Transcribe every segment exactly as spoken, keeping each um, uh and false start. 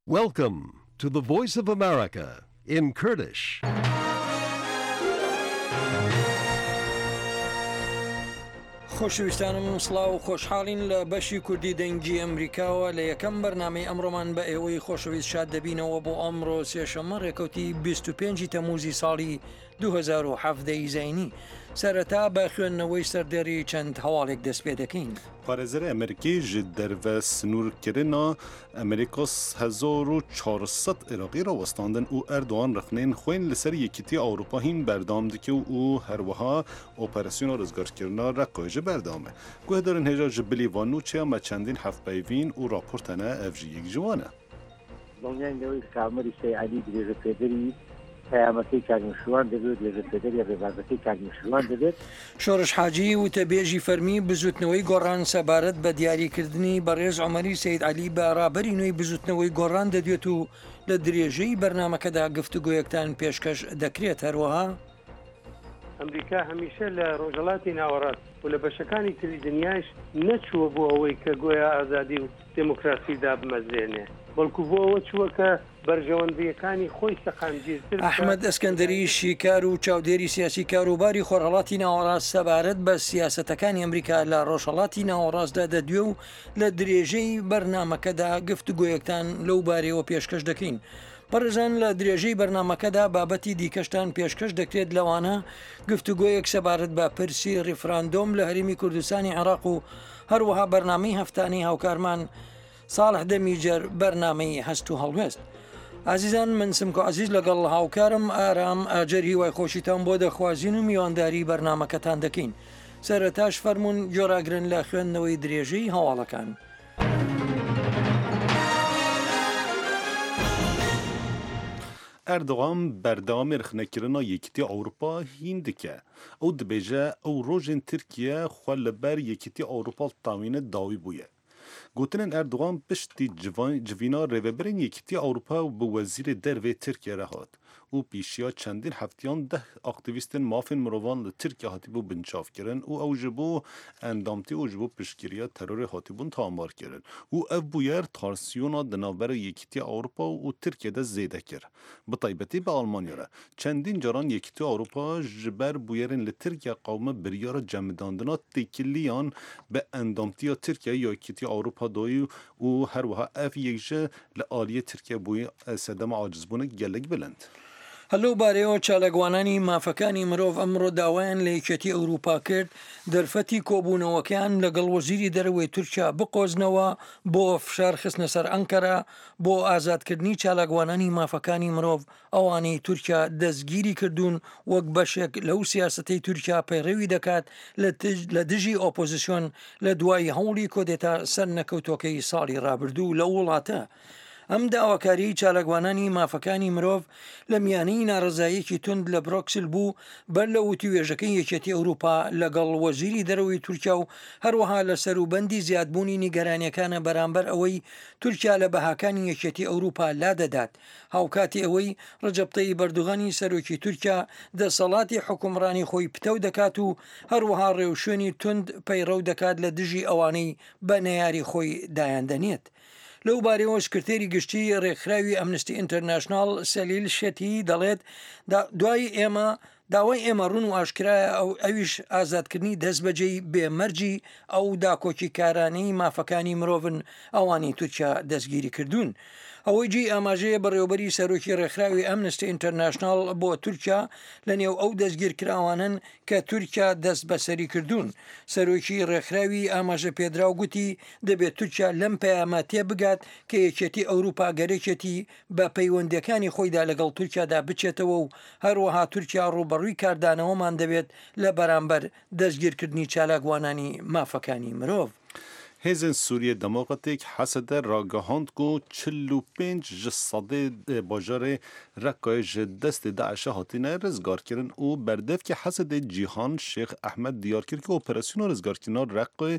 Welcome to the Voice of America in Kurdish. خۆشەویستانم سڵاو و خۆشحاڵین لە بەشی کوردی دەنگی ئەمریکاوە لە یەکەم بەرنامەی ئەمڕۆمان بە ئێوەی خۆشەویست شاد دەبینەوە بۆ ئەمڕۆ سێشەممە ڕێکەوتی بیست و پێنجی تەموزی ساڵی دوو هەزار و هەڤدە زینی. سەرەتا بە خوێندنەوەی سەردەری چەند هەواڵێک دەست پێ دەکەین. پارێزەرە ئەمریکی ji derve snûrkirina Amerîkos hezar û çar sed Iraqî rawestandin û Erdogan rexnên xwên li ser Yekîtiya Ewropa hîn berdam dike û herwiha operasyona rizgarkirina Reqqoyê ji berdam e. Guhdarên hêja ji bilî van û çêya me çendîn hevpeyvîn û raport hene ev jî yek ji wan e. دڵنیایەوەی کامەری سەیعەلی درێژەپێدەری پەیامەکەی کاریمشوان دەبێت درێژەپێدەری ڕێبازەکەی کاریمشوان دەبێت. شۆڕش حاجی وتەبێژی فەرمی بزوتنەوەی گۆڕان سەبارەت بە دیاریکردنی بەڕێز عومەری سەید عەلی بە ڕابەری نوێی بزوتنەوەی گۆڕان دەدوێت و لە درێژەی بەرنامەکەدا گفتوگۆیەکتان پێشکەش دەکرێت. هەروەها ئەمریکا هەمیشە لە ڕۆژهەڵاتی ناوەڕاست و لە بەشەکانی تری دنیاش نەچووە بۆ ئەوەی کە گویا ئازادی و دموکراسیدا بمەزێنێ، بەڵکو بۆ ئەوە چووە کە بەرژەوەندیەکانی خۆی سەقامگیرتر. ئەحمەد ئەسکەندەری شیکار و چاودێری سیاسی کاروباری خۆرهەڵاتی ناوەڕاست سەبارەت بە سیاسەتەکانی ئەمریکا لە ڕۆژهەڵاتی ناوەڕاستدا دەدوێ و لە درێژەی بەرنامەکەدا گفتوگۆیەکتان لەو بارەوە پێشکەش دەکەین. بەڕێزان لە درێژەی بەرنامەکەدا بابەتی دیکەشتان پێشکەش دەکرێت لەوانە گفتوگۆیەک سەبارەت بە پرسی ڕیفراندۆم لە هەرێمی کوردستانی عێراق و هەروەها بەرنامەی هەفتانەی هاوکارمان ساڵح دەمیجەر بەرنامەی هەست و هەڵوێست. عزیزان من سمکۆ عزیز لەگەڵ هاوکارم ئارام ئاجەری وای خۆشیتان بۆ دەخوازیین و میوانداری بەرنامەکەتان دەکەین. سەرەتاش فەرمونون جۆراگرن لە خوێندنەوەی درێژەی هەواڵەکان. Erdogan berdamê rexnekirina Yekîtiya Ewropa hîn dike. Ew dibêje ew rojên Tirkiye xwe li ber Yekîtiya Ewropa tawîne dawî bûye. Gotinên Erdogan piştî civîna rêveberên Yekîtiya Ewropa bi wezîrê dervê Tirkiye re hat û pîşiya çendîn heftiyan deh aktivîstên mafên mirovan li Tirkiye hatibû binçavkirin û ew ji bo endamtî û ji bo piştgiriya terorê hatibûn tomar kirin û ev bûyer tansiyona di navbera Yekîtiya Ewropa û Tirkiyeyê de zêde kir. Bi taybetî bi Almanya re çendîn caran Yekîtiya Ewropa ji ber bûyerên li Tirkiye qewme biryara cemidandina têkiliyan bi endamtiya Tirkiye Yekîtiya Ewropa doyî û herwiha ev yek ji li aliyê Tirkiye bûyî sedema acizbûnek gelek bilind. هەلو بارەوە چالەگوانانی مافەکانی مرۆڤ ئەمڕۆ داوایان لە یەکێتی ئەوروپا کرد دەرفەتی کۆبوونەوەکەیان لەگەڵ وەزیری دەرەوەی تورکیا بقۆزنەوە بۆ فشار خستنە سەر ئەنکەرا بۆ ئازادکردنی چالەگوانانی مافەکانی مرۆڤ ئەوانەی تورکیا دەستگیری کردوون وەک بەشێک لەو سیاسەتەی تورکیا پەیڕەوی دەکات لە دژی ئۆپۆزیسیۆن لە دوای هەوڵی کۆدێتا سەر نەکەوتۆکەی ساڵی ڕابردوو لە وڵاتە. ئەم داواکاری چالەگوانانی مافەکانی مرۆڤ لە میانەی ناڕزایەکی تند لە برۆکسل بوو بەر لە وتیوێژەکەی یەکێتی ئەوروپا لەگەڵ وەزیری دەرەوەی تورکیا و هەروەها لە سەروبەندی زیادبوونی نیگەرانیەکانە بەرامبەر ئەوەی تورکیا لە بەهاکانی یەکێتی ئەوروپا لادەدات. هاوکاتی ئەوەی ڕەجەب تەیب ئەردوغانی سەرۆکی تورکیا دەسەڵاتی حکومڕانی خۆی پتەو دەکات و هەروەها ڕێوشێنی تند پەیڕەو دەکات لە دژی ئەوانەی بە نەیاری خۆی دایاندەنێت. لەو بارەوە سکرتێری گشتی ڕێکخراوی ئەمنستی ئینتەرناشنال سەلیل شێتی دەڵێت دوای ئێمە داوای ئێمە ڕوون و ئاشکرایە ئەو ئەویش ئازادکردنی دەستبەجێی بێمەرجی ئەو داکۆکی کارانەی مافەکانی مرۆڤن ئەوانی تورکیا دەستگیری کردوون. ئەوەی جێی ئاماژەیە بەڕێوەبەری سەرۆکی ڕێکخراوی ئەمنستی ئینتەرناشنال بۆ تورکیا لە نێو ئەو دەستگیرکراوانن کە تورکیا دەست بەسەری کردوون. سەرۆکی ڕێکخراوی ئاماژە پێدراو گوتی دەبێت تورکیا لەم پەیامە تێبگات کە یەکێتی ئەوروپا گەرەکێتی بە پەیوەندەکانی خۆیدا لەگەڵ تورکیادا بچێتەوە و هەروەها تورکیا ڕوبەڕووی کاردانەوەمان دەبێت لە بەرامبەر دەستگیرکردنی چالاکوانانی مافەکانی مرۆڤ. Hêzên Sûriye Demokratîk Hesedê ragihand ku çil û pênc ji sedê bajarê Reqqayê ji destê Daişê hatine rizgarkirin û berdevkê Hesedê Cîhan Şêx Ehmed diyar kir ku operasyona rizgarkirina Reqqayê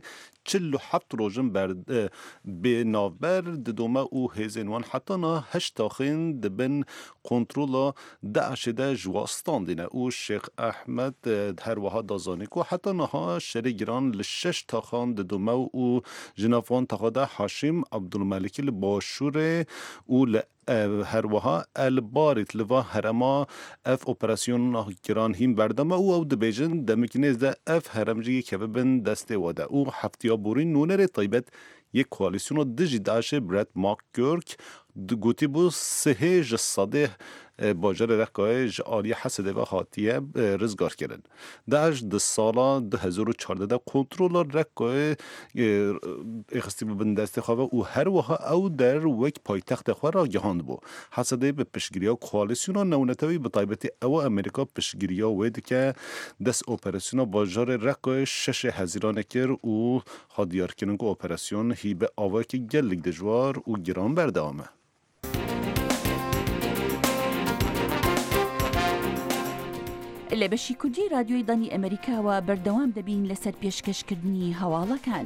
چل و هفت روزن بر به نوبر ددومه او هزینوان حتی نه هشتاخین دبن کنترل داعش ده جواستان دینه او شیخ احمد هر وها دازانی کو حتی نه شریگران لشش تاخان ددومه او جنافوان تاخده حاشم عبدالملکی لباشور او ل هر وها البارت لوا هرما اف اپراسیون گران هیم بردم او او دبیجن دمکنیز ده اف هرمجی که ببن دسته وده او هفتیا بوری نونر طیبت یک کوالیسیون دجی داشه برد ماک گرک گوتی بو سه جساده باجر رکای جاری حسده و خاطیه رزگار کردن. داعش ده سالا ده هزار و چهارده ده کنترل رکای اخستی ببندسته خواه و هر وها او در وک پایتخت خواه را گهاند بو. حسده به پشگیریا کوالیسیون نونتوی به طایبتی او امریکا پشگیریا وید که دست اپراسیون باجر رکای شش هزیرانه کر و خادیار کنن که اپراسیون هی به آوه که گلگ دجوار و گران برده آمه. لە بەشی کوردی رادیۆی دانی ئەمریکاوە بەردەوام دەبین لەسەر پێشکەشکردنی هەواڵەکان.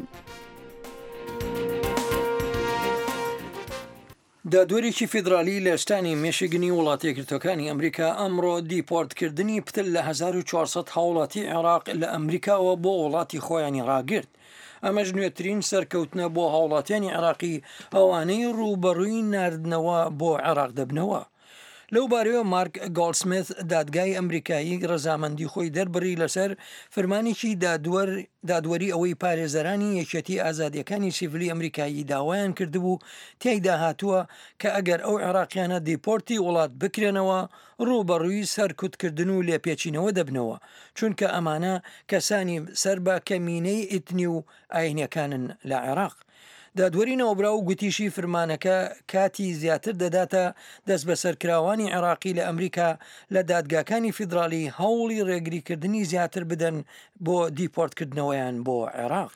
دادوەرێکی فیدرالی لە شتانی مێشگنی وڵاتە یەکگرتووەکانی ئەمریکا ئەمڕۆ دیپۆرتکردنی پتر لە هەزار و چوارسەد هاوڵاتی عێراق لە ئەمریکاوە بۆ وڵاتی خۆیانی ڕاگرت. ئەمەش نوێترین سەرکەوتنە بۆ هاوڵاتیانی عێراقی ئەوانەی ڕوبەڕووی ناردنەوە بۆ عێراق دەبنەوە. لەو بارەوە مارک گۆڵسمیت دادگای ئەمریکایی ڕەزامەندی خۆی دەربڕی لەسەر فەرمانێکی دادوەری ئەوەی پارێزەرانی یەکێتی ئازادیەکانی سیڤیلی ئەمریکایی داوایان کردبوو تیایدا هاتووە کە ئەگەر ئەو عێراقیانە دیپۆرتی وڵات بکرێنەوە ڕوبەڕووی سەرکوتکردن و لێپێچینەوە دەبنەوە چونکە ئەمانە کەسانی سەر بە کەمینەی ئیتنی و ئاینیەکانن لە عێراق. دادوەری نەوەبرا و گوتیشی فرمانەکە کاتی زیاتر دەداتە دەست بە سەرکراوانی عێراقی لە ئەمریکا لە دادگاکانی فیدرالی هەوڵی ڕێگریکردنی زیاتر بدەن بۆ دیپۆرتکردنەوەیان بۆ عێراق.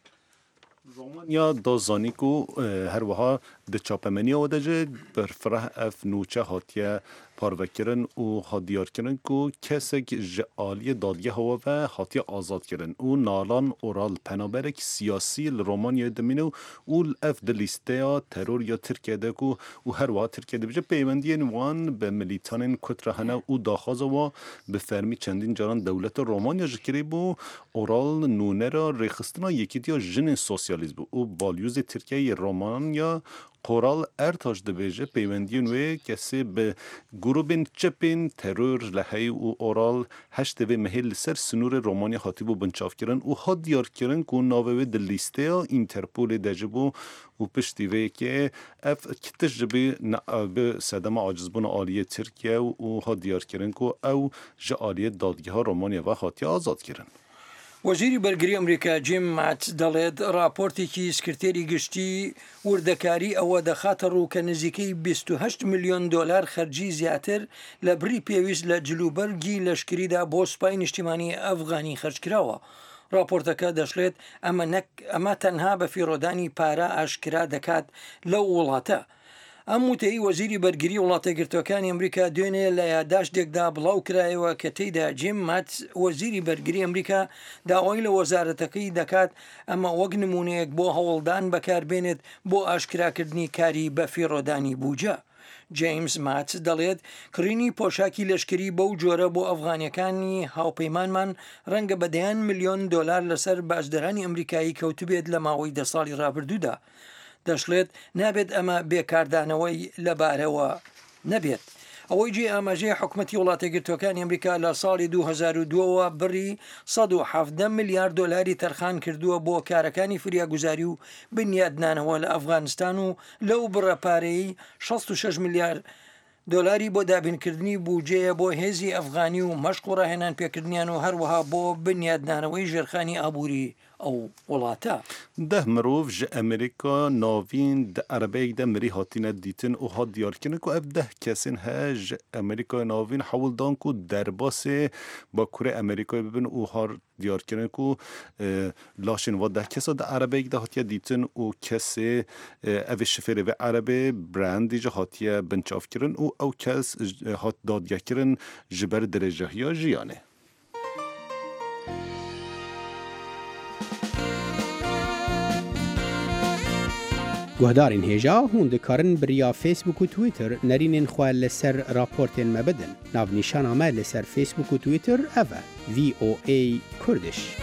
رومانیا دازانی کو هر وها د چاپمنی و دجه برفره اف نوچه هاتیه پاروکرن و هادیار کرن کو کسک جعالی دادگه هوا و هاتی آزاد کرن و نالان اورال پنابرک سیاسی رومانیا دمینو و اف دلیسته یا ترور یا ترکیه ده کو و هر وها ترکیه ده بجه پیوندی نوان به ملیتان کترهنه و داخاز و به فرمی چندین جاران دولت رومانیا جکری بو اورال نونه را ریخستنا یکیتی یا جن سوسیالیزم بو و بالیوز ترکیه رومانیا قرال ارتاش دبیجه پیوندی نوی کسی به گروبین چپین ترور لحی و اورال هشت به محل سر سنور رومانی خاطیبو بنچاف کرن و ها دیار کرن که ناوه دل لیسته ها اینترپول دجبو و پشتیوه که اف کتش جبی به صدم عاجزبون آلیه ترکیه و ها دیار کرن که او جه آلیه دادگه ها رومانی و خاطی آزاد کرن. وەزیری بەرگری ئەمریکا جیم مات دەڵێت راپۆرتێکی سکرتێری گشتی وردەکاری ئەوە دەخاتە ڕوو کە نزیکەی بیست و هەشت ملیۆن دۆلار خەرجی زیاتر لە بری پێویست لە جلوبەرگی لەشکریدا بۆ سوپای نیشتیمانی ئەفغانی خەرجکراوە. راپۆرتەکە دەشڵێت ئەمە تەنها بە فیرۆدانی پارە ئاشکرا دەکات لەو وڵاتە. ئەم وتەی وەزیری بەرگری وڵاتە یەکگرتووەکانی ئەمریکا دوێنێ لە یادداشتێکدا بڵاو کرایەوە کە تێیدا جیم مات وەزیری بەرگری ئەمریکا داوای لە وەزارەتەکەی دەکات ئەمە وەک نمونەیەک بۆ هەوڵدان بەکاربێنێت بۆ ئاشکراکردنی کاری بە فیرۆدانی بووجە. جیمز مات دەڵێت کڕینی پۆشاکی لەشکری بەو جۆرە بۆ ئەفغانیەکانی هاوپەیمانمان ڕەنگە بەدەیان ملیۆن دۆلار لەسەر باشدەرانی ئەمریکایی کەوتبێت لە ماوەی دە ساڵی ڕابردوودا. دەشڵێت نابێت ئەمە بێکاردانەوەی لەبارەوە نەبێت. ئەوەی جێ ئاماژەی حکوومەتی وڵاتە یەکگرتووەکانی ئەمریکا لە ساڵی دوو هەزار و دووەوە بڕی سەد و حەڤدە ملیارد دۆلاری تەرخان کردووە بۆ کارەکانی فریاگوزاری و بنیادنانەوە لە ئەفغانستان و لەو بڕەپارەی شەست و شەش ملیارد دۆلاری بۆ دابینکردنی بوجەیە بۆ هێزی ئەفغانی و مەشق و ڕاهێنان پێکردنیان و هەروەها بۆ بنیادنانەوەی ژێرخانی ئابووری ئەو وڵاتە. ده مرۆڤ ji Amerîka navîn di Erebeyek de mirî hatîne dîtin û hat diyarkirin ku ev deh kesên he ji Amerîkayê navîn hewil dan ku derbasê Bakurê Amerîkayê bibin û har diyarkirin ku laşên va deh kesa di Erebeyek de hatiye dîtin û kesê evê şifêrê ve Erebê brandî jî hatiye binçavkirin û ew kes hat dadgekirin ji ber derêjehiya jiyanê. گهدارین هێژا هون دikarin biriya Facebook û Twitter nerînên xwe li ser raportên me bidin. Navnîşana me li ser Facebook û Twitter ev e V O A Kurdish.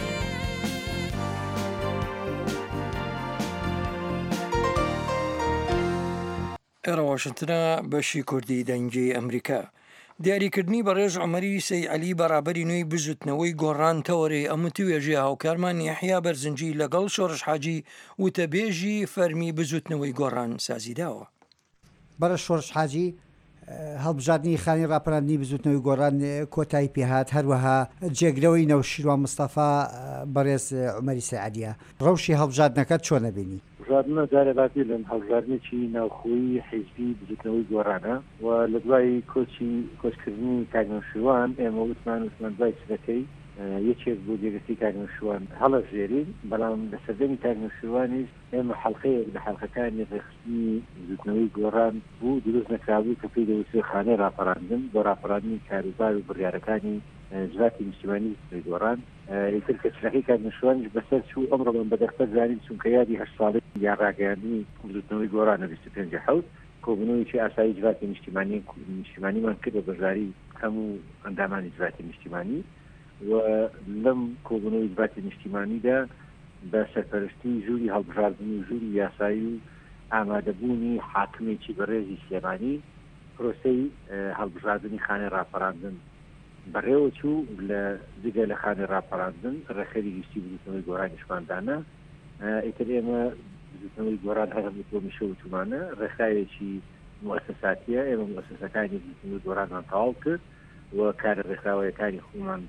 ئێرە واشنتنە بەشی کوردی دەنگی ئەمریکا دیاریکردنی بەڕێژ عومەری سەیعەلی بەرابەری نوێی بزوتنەوەی گۆڕان تەوەرەی ئەمە توێژی هاوکارمان یەحیا بەرزنجی لەگەڵ شۆڕش حاجی وتەبێژی فەرمی بزوتنەوەی گۆڕان سازیداوە. بەرە شۆڕش حاجی هەڵبژاردننی خانی ڕاپەڕاندنی بزوتنەوەی گۆڕان کۆتایی پێهات هەروەها جێگرەوەی نەوشیروان مستەفا بەڕێز عومەری سەیعەلیە ڕەوشی هەڵبژاردنەکەت چۆن نەبینی؟ هەڵبژاردنە جارێباتی لەن هەڵبژاردنێکی ناوخۆیی حیزبی بزوتنەوەی گۆڕانە و لە دوای کۆچی کۆچکردنی کاگنەوشیروان ئێمە وتمان وتمان دوای چرەکەی یەکێک بۆ جێگەتی کاگنەوشیروان هەڵەژێرین بەڵام لە سەردەمی کاگنەوشیروانیش ئێمە حەڵقەیەک لە حەڵقەکانی ڕێخستنی بزوتنەوەی گۆڕان بوو دروست نەکرابوو کە پێی دەوترێت خانەی ڕاپەڕاندن بۆ ڕاپەڕاندنی کاروبار و بڕیارەکانی جواتی نیشتیمانی بزوتنەوەی گۆڕان ئیتر کە چرەکەی کاگنەوشیروانیش بەسەر چوو ئەمڕۆ بەدەختە زانین چونکە یادی هەشت ساڵی یا ڕاگەیاندنی بزوتنەوەی گۆڕانە بیست و پێنج حەوت کۆبوونەوەیکی ئاسایی جواتی نیشتیمانی نیشتیمانیمان کرد بە بەشداری هەموو ئەندامانی جواتی نیشتیمانی و لەم کۆبوونەوەی جواتی نیشتیمانیدا بە سەرپەرشتی ژووری هەڵبژاردننی و ژووری یاسایی و ئامادەبوونی حاکمێکی بەڕێزی سلێمانی پرۆسەی هەڵبژاردننی خانەی ڕاپەڕاندن بەڕێوە چوو لە جگە لە خانەی ڕاپەڕاندن ڕێخەری گشتی بزوتنەوەی گۆڕانیشماندانە ئیتر ئێمە بزوتنەوەی گۆڕان هەر بۆ میشە وتمانە ڕێکخراوێکی موسساتیە ئێمە موسسەکانی بزوتنەوەی گۆڕانمان تەواو کرد و کارە ڕێکخراوەیەکانی خۆمان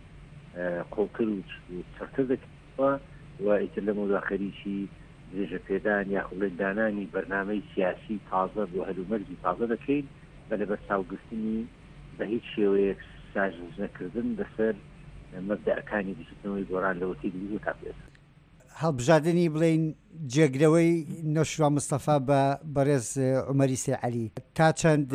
قوڵتر و چڕتر دەکردەوە و ئیتر لە مەوضوع خەریکی درێژە پێدان یا خوڵێندانانی بەرنامەی سیاسی تازە بۆ هەلومەرجی تازە دەکەین بە لەبەر چاوگرتنی بە هیچ شێوەیەک ساژنەکردن لەسەر مەبدەئەکانی بزوتنەوەی گۆڕان لەوەتی دوو تا پێ هەڵبژاردننی بڵێن جێگرەوەی نەوشیروان مستەفا بە بەڕێز عومەری سەیعەلی تا چەند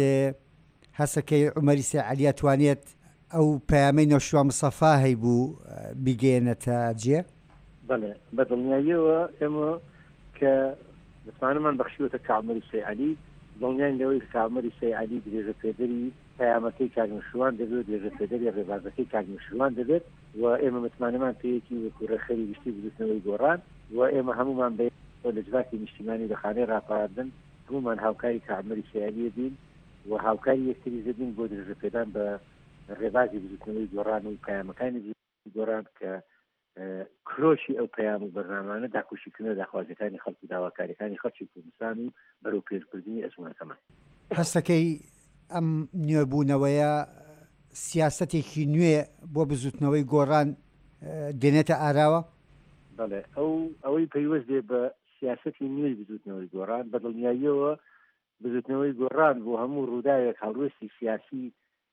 هەسەکەی عومەری سەیعەلی ئەتوانێت ئەو پەیامەی نەوشیروان مستەفا هەیبوو بیگەێنێتە جێ؟ بەڵێ بە دڵنیاییەوە ئێمە کە دەتوانمان بەخشیوەتە کە عومەری سەیعەلی دڵنیاین لەوەی کە عومەری سەیعەلی درێژە پێدەری پەیامەکەی کاگنەوشیروان دەبێت درێژە پێدەری ڕێبازەکەی کاگنەوشیروان دەبێت و ئێمە متمانەمان پێیەکی وەکو ڕێخەری گشتی بزوتنەوەی گۆڕان و ئێمە هەمومان بە لە جواتی نیشتیمانی لە خانەی ڕاپەڕاندن هەمومان هاوکاری کە عومەری سەیعەلیە بین و هاوکاری یەکتری دەبین بۆ درێژە پێدان بە ڕێبازی بزوتنەوەی گۆڕان و پەیامەکانی بزوتنەوەی گۆڕان کە کرۆشی ئەو پەیام و بەرنامانە داکوشیکردنە داخوازەکانی خەڵک و داواکاریەکانی خەڵکی کوردستان و بەرەو پێشبردننی ئەزمونەکەمان هەستەکەی ئەم نوێبوونەوەیە سیاسەتێکی نوێ بۆ بزوتنەوەی گۆڕان دێنێتە ئاراوە؟ بەڵێ ئەو ئەوەی پەیوەست دێ بە سیاسەتی نوێی بزوتنەوەی گۆڕان بە دڵنیاییەوە بزوتنەوەی گۆڕان بۆ هەموو ڕووداوێک هەڵوێستی سیاسی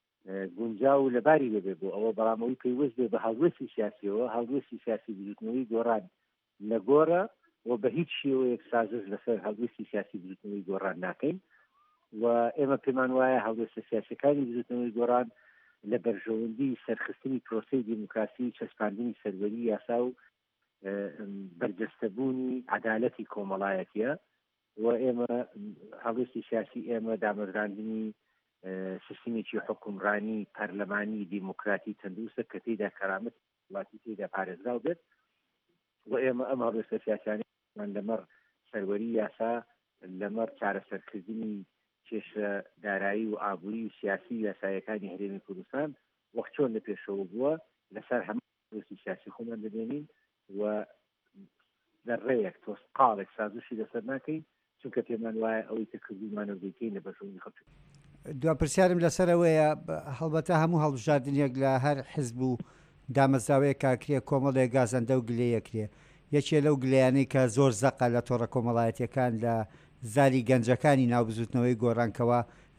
گونجاو لەباری دەبێت بۆ ئەوە بەڵامەوەی پێیوەست بێ بە هەڵوێستی سیاسیەوە هەڵوێستی سیاسی بزوتنەوەی گۆڕان لە گۆڕە و بە هیچ شێوەیەک سازش لەسەر هەڵوێستی سیاسی بزوتنەوەی گۆڕان ناکەین و ئێمە پێمان وایە هەڵوێستە سیاسەکانی بزوتنەوەی گۆڕان لە بەرژەوەندی سەرخستنی پرۆسەی دیموکراسی چەسپاندنی سەروەری یاسا و بەرجەستەبوونی عەدالەتی کۆمەڵایەتیە و ئێمە هەڵوێستی سیاسی ئێمە دامەزراندنی سیستەمێکی حکومڕانی پەرلەمانی دیموکراتی تەندروستە کە تێیدا کەرامەت وڵاتی تێیدا پارێزراو بێت و ئێمە ئەم هەڵوێستە سیاسیانەمان لەمەڕ سەروەری یاسا لەمەڕ چارەسەرکردنی کێشە دارایی و ئابووری و سیاسی یاسایەکانی هەرێمی کوردستان وەک چۆن لە پێشەوە بووە لەسەر هەموو هەڵوێستی سیاسی خۆمان دەبێنین و دەڕێیەک تۆسقاڵێک سازشی لەسەر ناکەین چونکە پێمان وایە ئەوەی کە کردومانە بێکەین لە بەرژەوەندی خەڵک. دوا پرسیارم لەسەرەوەیە هەڵبەتە هەموو هەڵبژاردنێک لە هەر حزب و دامەزراوەیە کاکرێ کۆمەڵێک گازەندە و گلەیەکرێ یەکێ لەو گلەیانەی کە زۆر زەقە لە تۆڕە کۆمەڵایەتیەکان لە زاری گەنجەکانی ناوبزوتنەوەی گۆڕانکەوە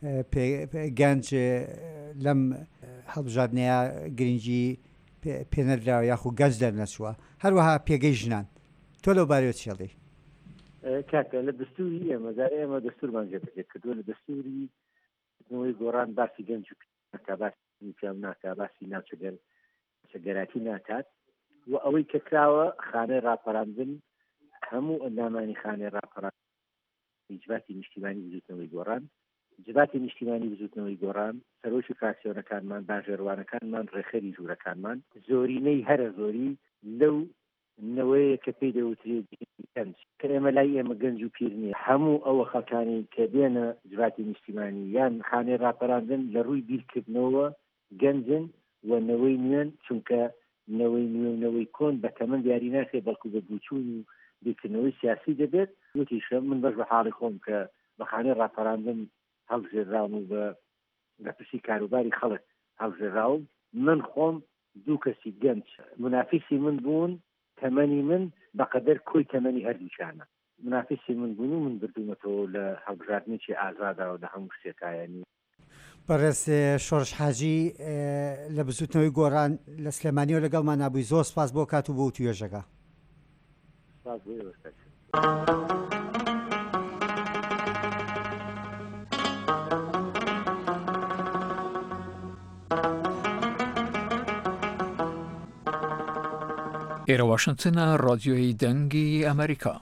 گەنج لەم هەڵبژاردنەیە گرنگی پێنەدراوە یاخو گەنج دەرنەچووە هەروەها پێگەی ژنان تۆ لەو بارەوە چێڵی کاکە لە دەستوری ئێمە زار ئێمە دەستورمان جێبەجێ کردووە لە دەستوری نەوەی گۆڕان باسی گەنج و باسی پێم ناکە باسی ناوچەگەر چەگەراتی ناکات و ئەوەی کە کراوە خانەی ڕاپەڕاندن هەموو ئەندامانی خانەی ڕاپەڕاندن بابەتی جباتی نیشتیمانی بزوتنەوەی گۆڕان جباتی نیشتیمانی بزوتنەوەی گۆڕان سەرۆکی فراکسیۆنەکانمان باژێڕوانەکانمان ڕێخەری ژوورەکانمان زۆرینەی هەرە زۆری لەو نەوەیە کە پێی دەوترێت گەنج کە ئێمە لای ئێمە گەنج و پیر نییە هەموو ئەوە خەڵکانی کە بێنە جباتی نیشتیمانی یان خانەی ڕاپەڕاندن لە ڕووی بیرکردنەوە گەنجن و نەوەی نوێن چونکە نەوەی نوێنەوەی کۆن بە تەمەن دیاری ناکرێ بەڵکو بە بوچوون و بیرکردنەوەی سیاسی دەبێت وتیشە من بەش بە حاڵی خۆم کە بە خانەی ڕاپەڕاندن هەڵبژێراون و بە بەپرسی کاروباری خەڵک هەڵبژێراون من خۆم دوو کەسی گەنج منافیسی من بوون تەمەنی من بەقەدەر کۆی تەمەنی هەردووچانە منافیسی من بوون و من بردوومەتەوە لە هەڵبژاردنێکی ئازادەوە لە هەموو شتێکایانی بەڕێز شۆڕش حاجی لە بزوتنەوەی گۆڕان لە سلێمانیەوە لەگەڵمان نبووی زۆر سپاس بۆ کات و بۆ توێژەکە سپاس بۆ ئێوە. ئێرە واشنگتنە ڕادیۆی دەنگی ئەمریکا.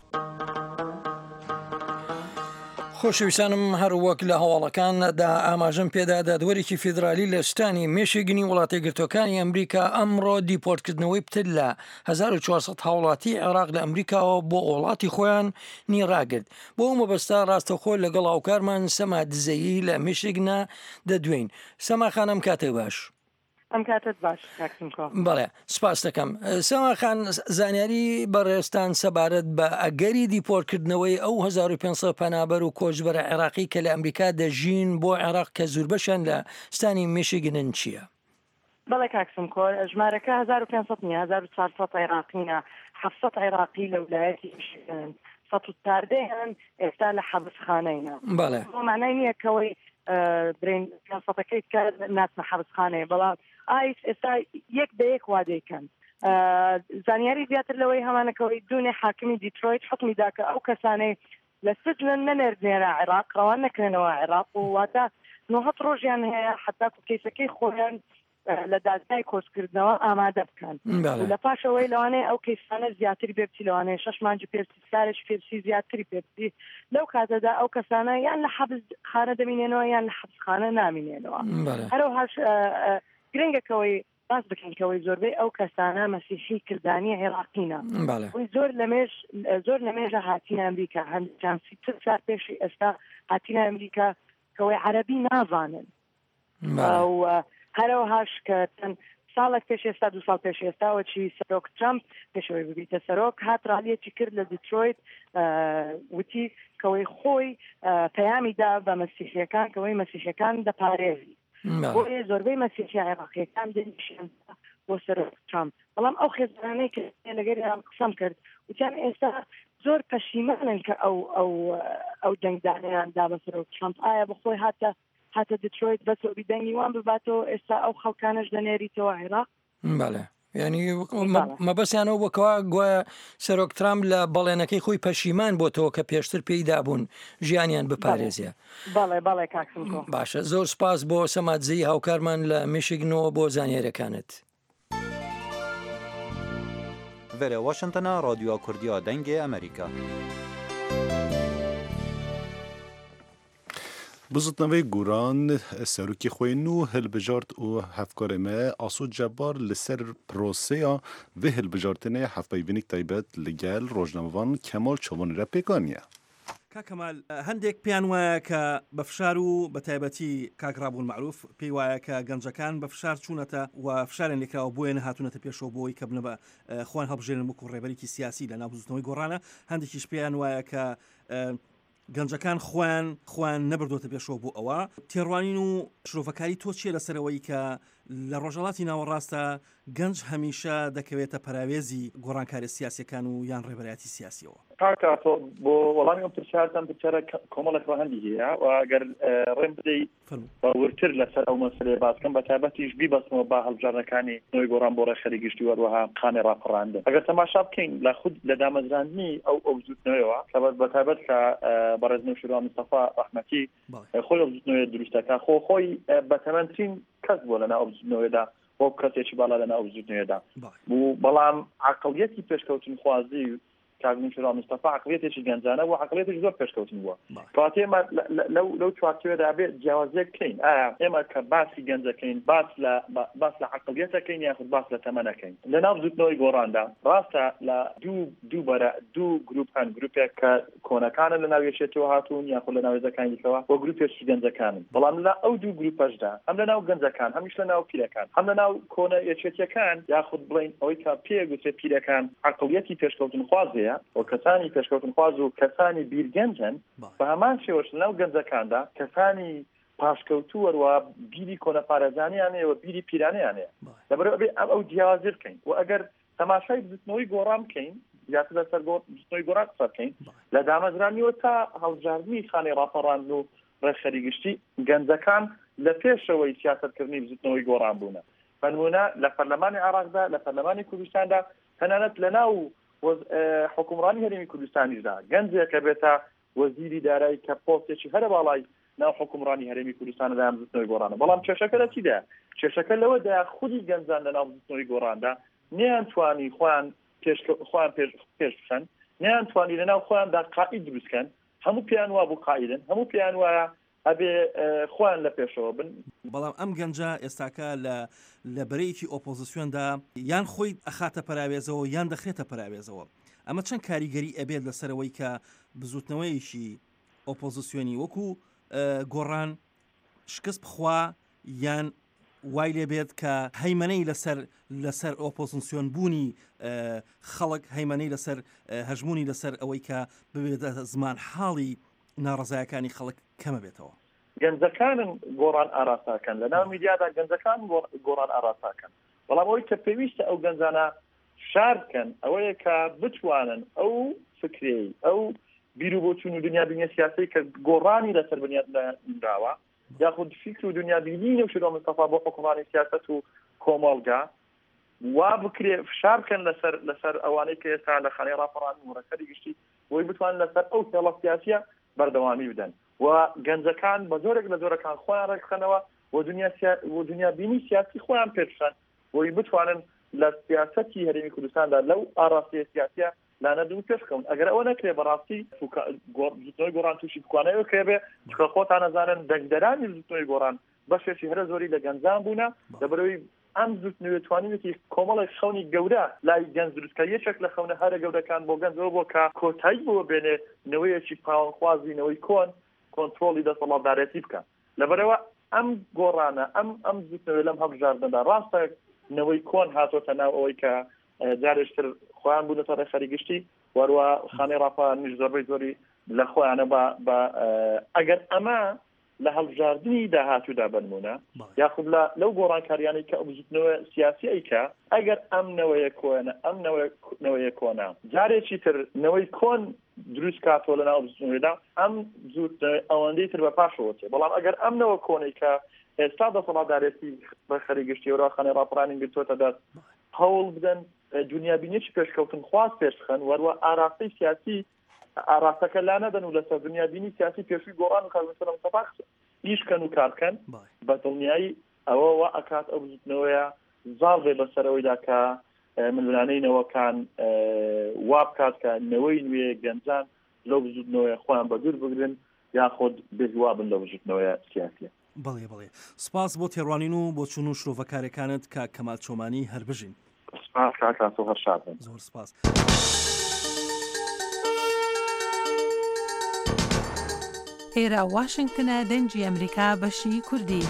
خۆشەویستانم هەروەک لە هەواڵەکاندا ئاماژەم پێدا دادوەرێکی فیدرالی لە شتانی مێشێگنی وڵاتە گرتوەکانی ئەمریکا ئەمڕۆ دیپۆرتکردنەوەی پتر لە هەزار و چوارسەد هاوڵاتی عێراق لە ئەمریکاوە بۆ وڵاتی خۆیان نیڕاگرت. بۆ ئەو مەبەستا ڕاستەخۆ لەگەڵ هاوکارمان سەما دزەیی لە مێشێگنا دەدوێین. سەماخانم کاتێ باش. ئەم کاتت باش کاکسمکۆ. بەڵێ سپاس دەکەم. سەماخان زانیاری بەڕێستان سەبارەت بە ئەگەری دیپۆرتکردنەوەی ئەو هەزار و پێنجسەد پەنابەر و کۆچبەرە عێراقی کە لە ئەمریکا دەژین بۆ عێراق کە زۆربەشیان لە ستانی مێشێگنن چییە؟ بەڵێ کاکسمکۆ ژمارەکە هەزار و پێنجسەد نیە هەزار و چوارسەد عێراقینە حەفسەد عێراقی لە ویلایەتی میشیگن سەد و چواردەیان ئێستا لە حەبسخانەیە. بەڵێ معنای نییە کەوەی برین پێنجسەدەکەی کە ناچنە حەبسخانەیە بەڵام ئایس ئێستا یەک بە یەک وا دەیکەن. زانیاری زیاتر لەوەی هەمانەکەوەی دوونێ حاکمی دیترۆیت حکمی دا کە ئەو کەسانەی لە سجنن نەنێردنێرە عێراق ڕەوان نەکرێنەوە عێراق و واتە نۆهەت ڕۆژیان هەیە حتا کەیسەکەی خۆیان لە دادگای کۆچکردنەوە ئامادە بکەن لە پاشەوەی لەوانەیە ئەو کەیسانە زیاتری پێبچی لەوانەیە شەش مانجی پێرسی سارێک پێرسی زیاتری پێبچی لەو کاتەدا ئەو کەسانە یان لە حەبس خانە دەمینێنەوە یان لە حەبسخانە نامینێنەوە. هەروەهاش گرنگەکەوەی باس بکەنکەوەی زۆربەی ئەو کەسانە مەسیحی کردانی عێراقینە زۆر لەمێژ زۆر لەمێژە هاتینە ئەمریکا هەندێکیان سیتر سال پێشی ئێستا هاتینە ئەمریکا کەوەی عەرەبی نازانن و هەروەهاش کە چەند ساڵێک پێش ئێستا دو ساڵ پێش ئێستاوە چی سەرۆک ترامپ پێشەوەی ببیتە سەرۆک هات ڕالیەکی کرد لە دیترۆیت وتی کەوەی خۆی پەیامیدا بە مەسیحیەکان کەوەی مەسیحیەکان دەپارێزی بۆیە زۆربەی مەسیحی عێراقیەکان دەنیشیان بۆ سەرۆک ترامپ. بەڵام ئەو خێزانەی کە لەگەریان قسەم کرد وتیان ئێستا زۆر پەشیمانن کە ئەو ئەو ئەو جەنگدانیان دا بە سەرۆک ترامپ ئایا بخۆی هاتە هاتە دیترۆیت بەسەوبی دەنگی وان بباتەوە ئێستا ئەو خەڵکانش دەنێریتەوە عێراق. بەڵێ ینی مەبەستیانەوە بۆکەوە گوایە سەرۆک ترامپ لە بەڵێنەکەی خۆی پەشیمان بۆتەوە کە پێشتر پێیدا بوون ژیانیان بپارێزیە. بەڵێ بەڵێ کاکسمکۆ. باشە زۆر سپاس بۆ سەماتزەی هاوکارمان لە میشیگنەوە بۆ زانیاریەکانت. ڤێرە واشنگتنە ڕادیۆ کوردیە دەنگی ئەمریکا. بزوتنەوەی گۆران سەرۆکی خوێن و هەلبژارت و هەفکارێمە ئاسۆ جەبار لەسەر پرۆسەیە vê هەلبژارتنê hevpeyvînîk taybet li gel rojnamevan Kemal Çavanî pêkaniye. کاکەمال هەندێک پیان وایە کە بە فشار و بە تایبەتی کاگرابوون معروف پێی وایە کە گەنجەکان بە فشار چوونەتە و فشارێن لێکراوە بۆیە نەهاتوونەتە پێشەوە بۆی کە بنە بە خۆیان هەڵبژێنن وەکو ڕێبەرێکی سیاسی لە ناو بزوتنەوەی گۆڕانە. هەندێکیش پیان وایە کە گەنجەکان خۆیان خۆیان نەبردۆتە پێشەوە بۆ ئەوە. تێڕوانین و شرۆڤەکاری تۆ چیە لەسەرەوەی کە لە ڕۆژهەڵاتی ناوەڕاستە گەنج هەمیشە دەکەوێتە پەراوێزی گۆڕانکاری سیاسیەکان و یان ڕێبەرایەتی سیاسیەوە؟ کاکە بۆ وەڵامی ئەم پرسیارتان پرسیارە کۆمەڵێکەوە هەندی هەیە و ئەگەر ڕێم بدەیت باورتر لەسەر ئەو مەسەلەیە باسکەم بە تایبەتیش بیبەستمەوە با هەڵبژارنەکانی نوێی گۆڕان بۆ ڕێخەری گشتی وەروەها خانەی ڕاپەڕاندن. ئەگەر تەماشا بکەین لە خود لە دامەزراندنی ئەو ئەو زوتنەوەیەوە کە بە تایبەت کە بەڕێزنەوەی شورا مستەفا ڕەحمەتی خۆی ئەو زوتنەوەیە دروستەکە خۆ خۆی بەتەمەنترین کەس بووە لەناو ئەو زوتنەوەیەدا بۆ کەسێکی باڵا لەناو ئەو زوتنەوەیەدا بوو. بەڵام عەقڵیەتی پێشکەوتن خوازی کاگنیشرا مستەفا عقلێتێکی گەنجانە و عقلێتێک زۆر پێشکەوتن بووە کاتێ ئێمە لەو لەو چوارچێوەدا بێت جیاوازیە بکەین ئایا ئێمە کە باسی گەنجەکەین باس لە باس لە عقلێتەکەین یاخود باس لە تەمەنەکەین لە ناو زوتنەوەی گۆڕاندا ڕاستە لە دوو دوو بەرە دوو گروپ هەن گروپێک کە کۆنەکانە لە ناو یەکێتەوە هاتوون یاخود لە ناو هێزەکانیەوە بۆ گروپێکی گەنجەکانن بەڵام لە ئەو دوو گروپەشدا هەم لە ناو گەنجەکان هەمیش لە ناو پیرەکان هەم لە ناو کۆنە یەکێتیەکان یاخود بڵین ئەوەی کە پێگوترێت پیرەکان عقلەتی پێشکەوتن خوازەیە و کەسانی پێشکەوتن خواز و کەسانی بیرگەنجن بە هەمان شێوەش لەناو گەنجەکاندا کەسانی پاشکەوتو وەروە بیری کۆنەپارێزانیانەیە و بیری پیرانەیانەیە لەبەرەوە ئەبێ ئەم ئەو جیاوازی بکەین و ئەگەر تەماشای بزوتنەوەی گۆڕان بکەین زیاتر لەسەر بزوتنەوەی گۆڕان قسە بکەین لە دامەزرانیەوە تا هەڵبژاردننی خانەی ڕاپەڕاندن و ڕێکخەریگشتی گەنجەکان لە پێشەوەی سیاسەتکردنی بزوتنەوەی گۆڕان بوونە بەنمونە لە پەرلەمانی عێراقدا لە پەرلەمانی کوردستاندا تەنانەت لەناو حکومڕانی هەرێمی کوردستانیشدا گەنجێکە بێتە وەزیری دارایی کە پۆستێکی هەرە باڵای ناو حکومڕانی هەرێمی کوردستاندا ئەم بزوتنەوەی گۆڕانە بەڵام کێشەکە لە چیدا کێشەکە لەوەدا خودی گەنجان لە ناو بزوتنەوەی گۆڕاندا نەیانتوانی خۆیان خۆیان پێش بخەن نەیانتوانی لەناو خۆیاندا قائید دروستکەن هەموو پێیان وا بوو قائیدن هەموو پێیان وایە ئەبێ خۆیان لە پێشەوە بن بەڵام ئەم گەنجە ئێستاکە لە لە بەرەیەکی ئۆپۆزیسیۆندا یان خۆی ئەخاتە پەراوێزەوە یان دەخرێتە پەراوێزەوە ئەمە چەند کاریگەری ئەبێت لەسەرەوەی کە بزوتنەوەیشی ئۆپۆزیسیۆنی وەکو گۆڕان شکست بخوا یان وای لێبێت کە هەیمەنەی لەسەر لەسەر ئۆپۆزیسیۆن بوونی خەڵک هەیمەنەی لەسەر هەژمونی لەسەر ئەوەی کە ببێت زمان حاڵی ناڕزایەکانی خەڵک کەمە بێتەوە گەنجەکانن گۆڕان ئاراساکەن لە ناو میدیادا گەنجەکان گۆڕان ئاراساکەن بەڵام ئەوەی کە پێویستە ئەو گەنجانە شار بکەن ئەوەیە کە بتوانن ئەو فکرەی ئەو بیر و بۆچوون و دنیابینی سیاسی کە گۆڕانی لەسەر بنیادراوە یاخود فکر و دنیابینی نەوشیدۆ مستەفا بۆ حکومڕانی سیاست و کۆمەڵگا وا بکرێ فشار بکەن لەسەر لەسەر ئەوانەی کە ئێستا لە خانەی ڕاپەڕاندن و ڕێکخەریگشتی بۆی بتوانن لەسەر ئەو هێڵە سیاسیە بەردەوامی بدەن و گەنجەکان بە زۆرێک لە زۆرەکان خۆیان ڕێکخەنەوە و دنیابینی سیاسی خۆیان پێشخەن بۆی بتوانن لە سیاسەتی هەرێمی کوردستاندا لەو ئاڕاستیە سیاسیە لانە دوو پێشکەون ئەگەر ئەوە نەکرێ بەڕاستی زوتنەوەی گۆڕان تووشی بکوانەوە کێبێ چکە خۆتان نەزانن دەنگدەرانی زوتنەوەی گۆڕان بەشێکی هەرە زۆری لە گەنجان بوونە لەبەرەوەی ئەم زوتنەوەی توانیوێتی کۆمەڵی خەونی گەورە لای گەنج دروستکە یەکێک لە خەونە هەرە گەورەکان بۆ گەنجەوە بۆ کە کۆتایی بۆ بێنێ نەوەیەکی پاوەخوازینەوەی کۆن کۆنتڕۆڵی دەسەڵاتدارەتی بکە لەبەرەوە ئەم گۆڕانە ئەم ئەم زوتنەوەی لەم هەڵبژاردندا ڕاستە نەوەی کۆن هاتۆتە ناو ئەوەی کە جارێشتر خۆیان بوونەتە ڕێکخەریگشتی وەروە خانەی ڕاپەڕاندنیش زۆربەی زۆری لە خۆیانە بە ئەگەر ئەمە لە هەڵبژاردننی داهاتوودا بنمونە یاخود لە لەو گۆڕانکاریانەی کە بزوتنەوە سیاسی ئەیکە ئەگەر ئەم نەوەیە کۆنە ئەم نەوەیە کۆنا جارێکی تر نەوەی کۆن دروست کاتەوە لە ناو بزوتنەوەیدا ئەم زوتنەوەی ئەوەندەی تر بە پاشەوەچێ بەڵام ئەگەر ئەم نەوە کۆنەی کە ئێستا دەسەڵاتدارێتی ڕێکخەریگشتی وەرە خانەی ڕاپەڕاندن گرتوۆتە دەست هەوڵ بدەن دنیابینێکی پێشکەوتن خواست پێشخەن وەروە ئاراستەی سیاسی ئاراستەکە لا نەدەن و لەسەر دنیابینی سیاسی پێشووی گۆڕان و کارمەسەر مستەفا ئیشکەن و کارکەن بە دڵنیایی ئەوەوە ئەکات ئەو بزوتنەوەیە زاڵێ بەسەرەوەیدا کە ملوانەینەوەکان وا بکات کە نەوەی نوێ گەنجان لەو بزوتنەوەیە خۆیان بەدوور بگرن یاخود بێزوا بن لە بزوتنەوەیە سیاسیە بەڵێ بڵێ سپاس بۆ تێڕوانین و بۆ چون و شرۆڤەکارەکانت کە کەمال چۆمانی هەر بژین سپاس کاکاتۆ هەر شادن زۆر سپاس ئێرە واشنگتنە دەنگی ئەمریکا بەشی کوردی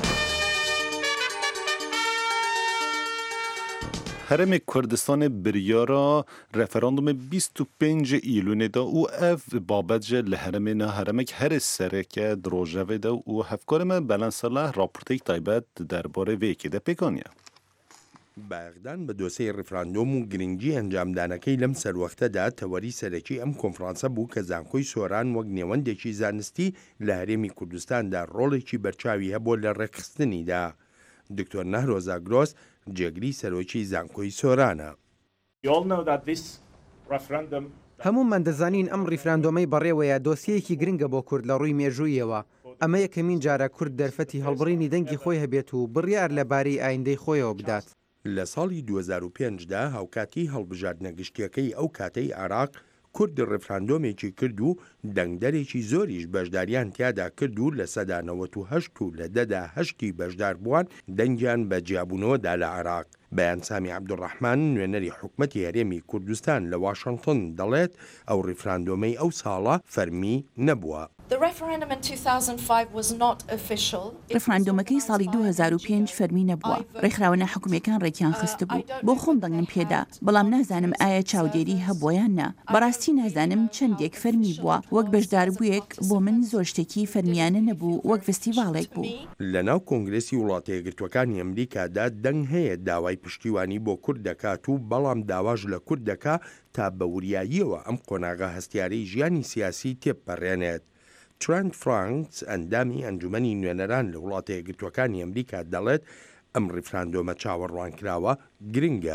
هەرێمی کوردستان بریارا رفراندوم بیست و پنج ئیلونێ دا û ev babet jê li herêmê ne heremek herê sereke di rojevê de û hevkarê me Belensela raporteyek taybet derbarê vê yekê de pêkaniye. باغدان بە دۆسەی ڕفراندۆم و گرنگی ئەنجامدانەکەی لەم سەروەختەدا تەوەری سەرەکی ئەم کۆنفرانسە بوو کە زانکۆی سۆران وەک نێوەندێکی زانستی لە هەرێمی کوردستاندا ڕۆڵێکی بەرچاوی هەبوو لە ڕێکخستنیدا. دکتۆر نەهرۆزا گرۆس جێگری سەرۆکی زانکۆی سۆرانە. هەمومان دەزانین ئەم ڕیفراندۆمەی بەڕێوەیە دۆسیەکی گرنگە بۆ کورد لە ڕووی مێژوویەوە. ئەمە یەکەمین جارە کورد دەرفەتی هەڵبڕینی دەنگی خۆی هەبێت و بڕیار لەبارەی ئایندەی خۆیەوە بدات. لە ساڵی دوو هەزار و پێنجدا هاوکاتی هەڵبژاردنە گشتیەکەی ئەو کاتەی عێراق کورد ڕێفراندۆمێکی کرد و دەنگدەرێکی زۆریش بەشداریان تیادا کرد و لە سەدانەوەت و هەشت و لە دەدا هەشتی بەشدار بووان دەنگیان بە جیابوونەوەدا لە عێراق. بەیان سامی عەبدوڕەحمان نوێنەری حکومەتی هەرێمی کوردستان لە واشنگتن دەڵێت ئەو ڕێفراندۆمەی ئەو ساڵە فەرمی نەبووە. ڕێفراندۆمەکەی ساڵی دوو هەزار و پێنج فەرمی نەبووە. ڕێکخراوە حکوومیەکان ڕێکیان خست بوو. بۆ خۆم دەنگم پێدا، بەڵام نازانم ئایا چاودێری هەبوویان نا. بەڕاستی نازانم چەندێک فەرمی بووە. وەک بەشداربوویەک بۆ من زۆر شتێکی فەرمیانە نەبوو، وەک فستیڤاڵێک بوو. لەناو کۆنگرێسی وڵاتە یەکگرتووەکانی ئەمریکادا دەنگ هەیە داوای پشتیوانی بۆ کورد دەکات و بەڵام داواژ لە کورد دەکا تا بە وریاییەوە ئەم قۆناغا هەستیارەی ژیانی سیاسی تێپەڕێنێت. ترند فرانکس ئەندامی ئەنجومەنی نوێنەران لە وڵاتە یەکگرتووەکانی ئەمریکا دەڵێت ئەم ڕێفراندۆمە چاوەڕوانکراوە گرنگە.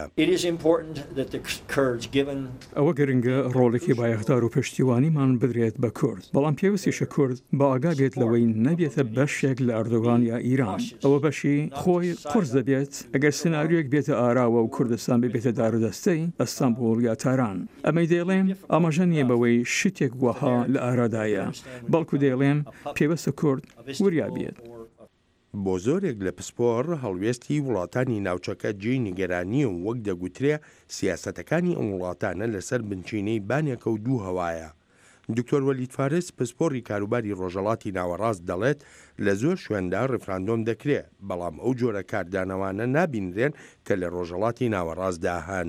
ئەوە گرنگە ڕۆڵێکی بایەخدار و پشتیوانیمان بدرێت بە کورد، بەڵام پێویستیشە کورد بە ئاگا بێت لەوەی نەبێتە بەشێک لە ئەردۆغان یا ئیران. ئەوە بەشی خۆی قورس دەبێت ئەگەر سناریۆیەک بێتە ئاراوە و کوردستان ببێتە دارودەستەی ئەستانبوڵ یا تاران. ئەمەی دەڵێم ئاماژە نییە بەوەی شتێک وەها لە ئارادایە، بەڵکو دەڵێم پێوەستە کورد وریا بێت. بۆ زۆرێک لە پسپۆر هەڵوێستی وڵاتانی ناوچەکە جێی نیگەرانی و وەک دەگوترێ سیاسەتەکانی ئەم وڵاتانە لەسەر بنچینەی بانێکە و دوو هەوایە. دکتۆر وەلید فارس پسپۆری کاروباری ڕۆژهەڵاتی ناوەڕاست دەڵێت لە زۆر شوێندا ڕێفراندۆم دەکرێت، بەڵام ئەو جۆرە کاردانەوانە نابینرێن کە لە ڕۆژهەڵاتی ناوەڕاستدا هەن.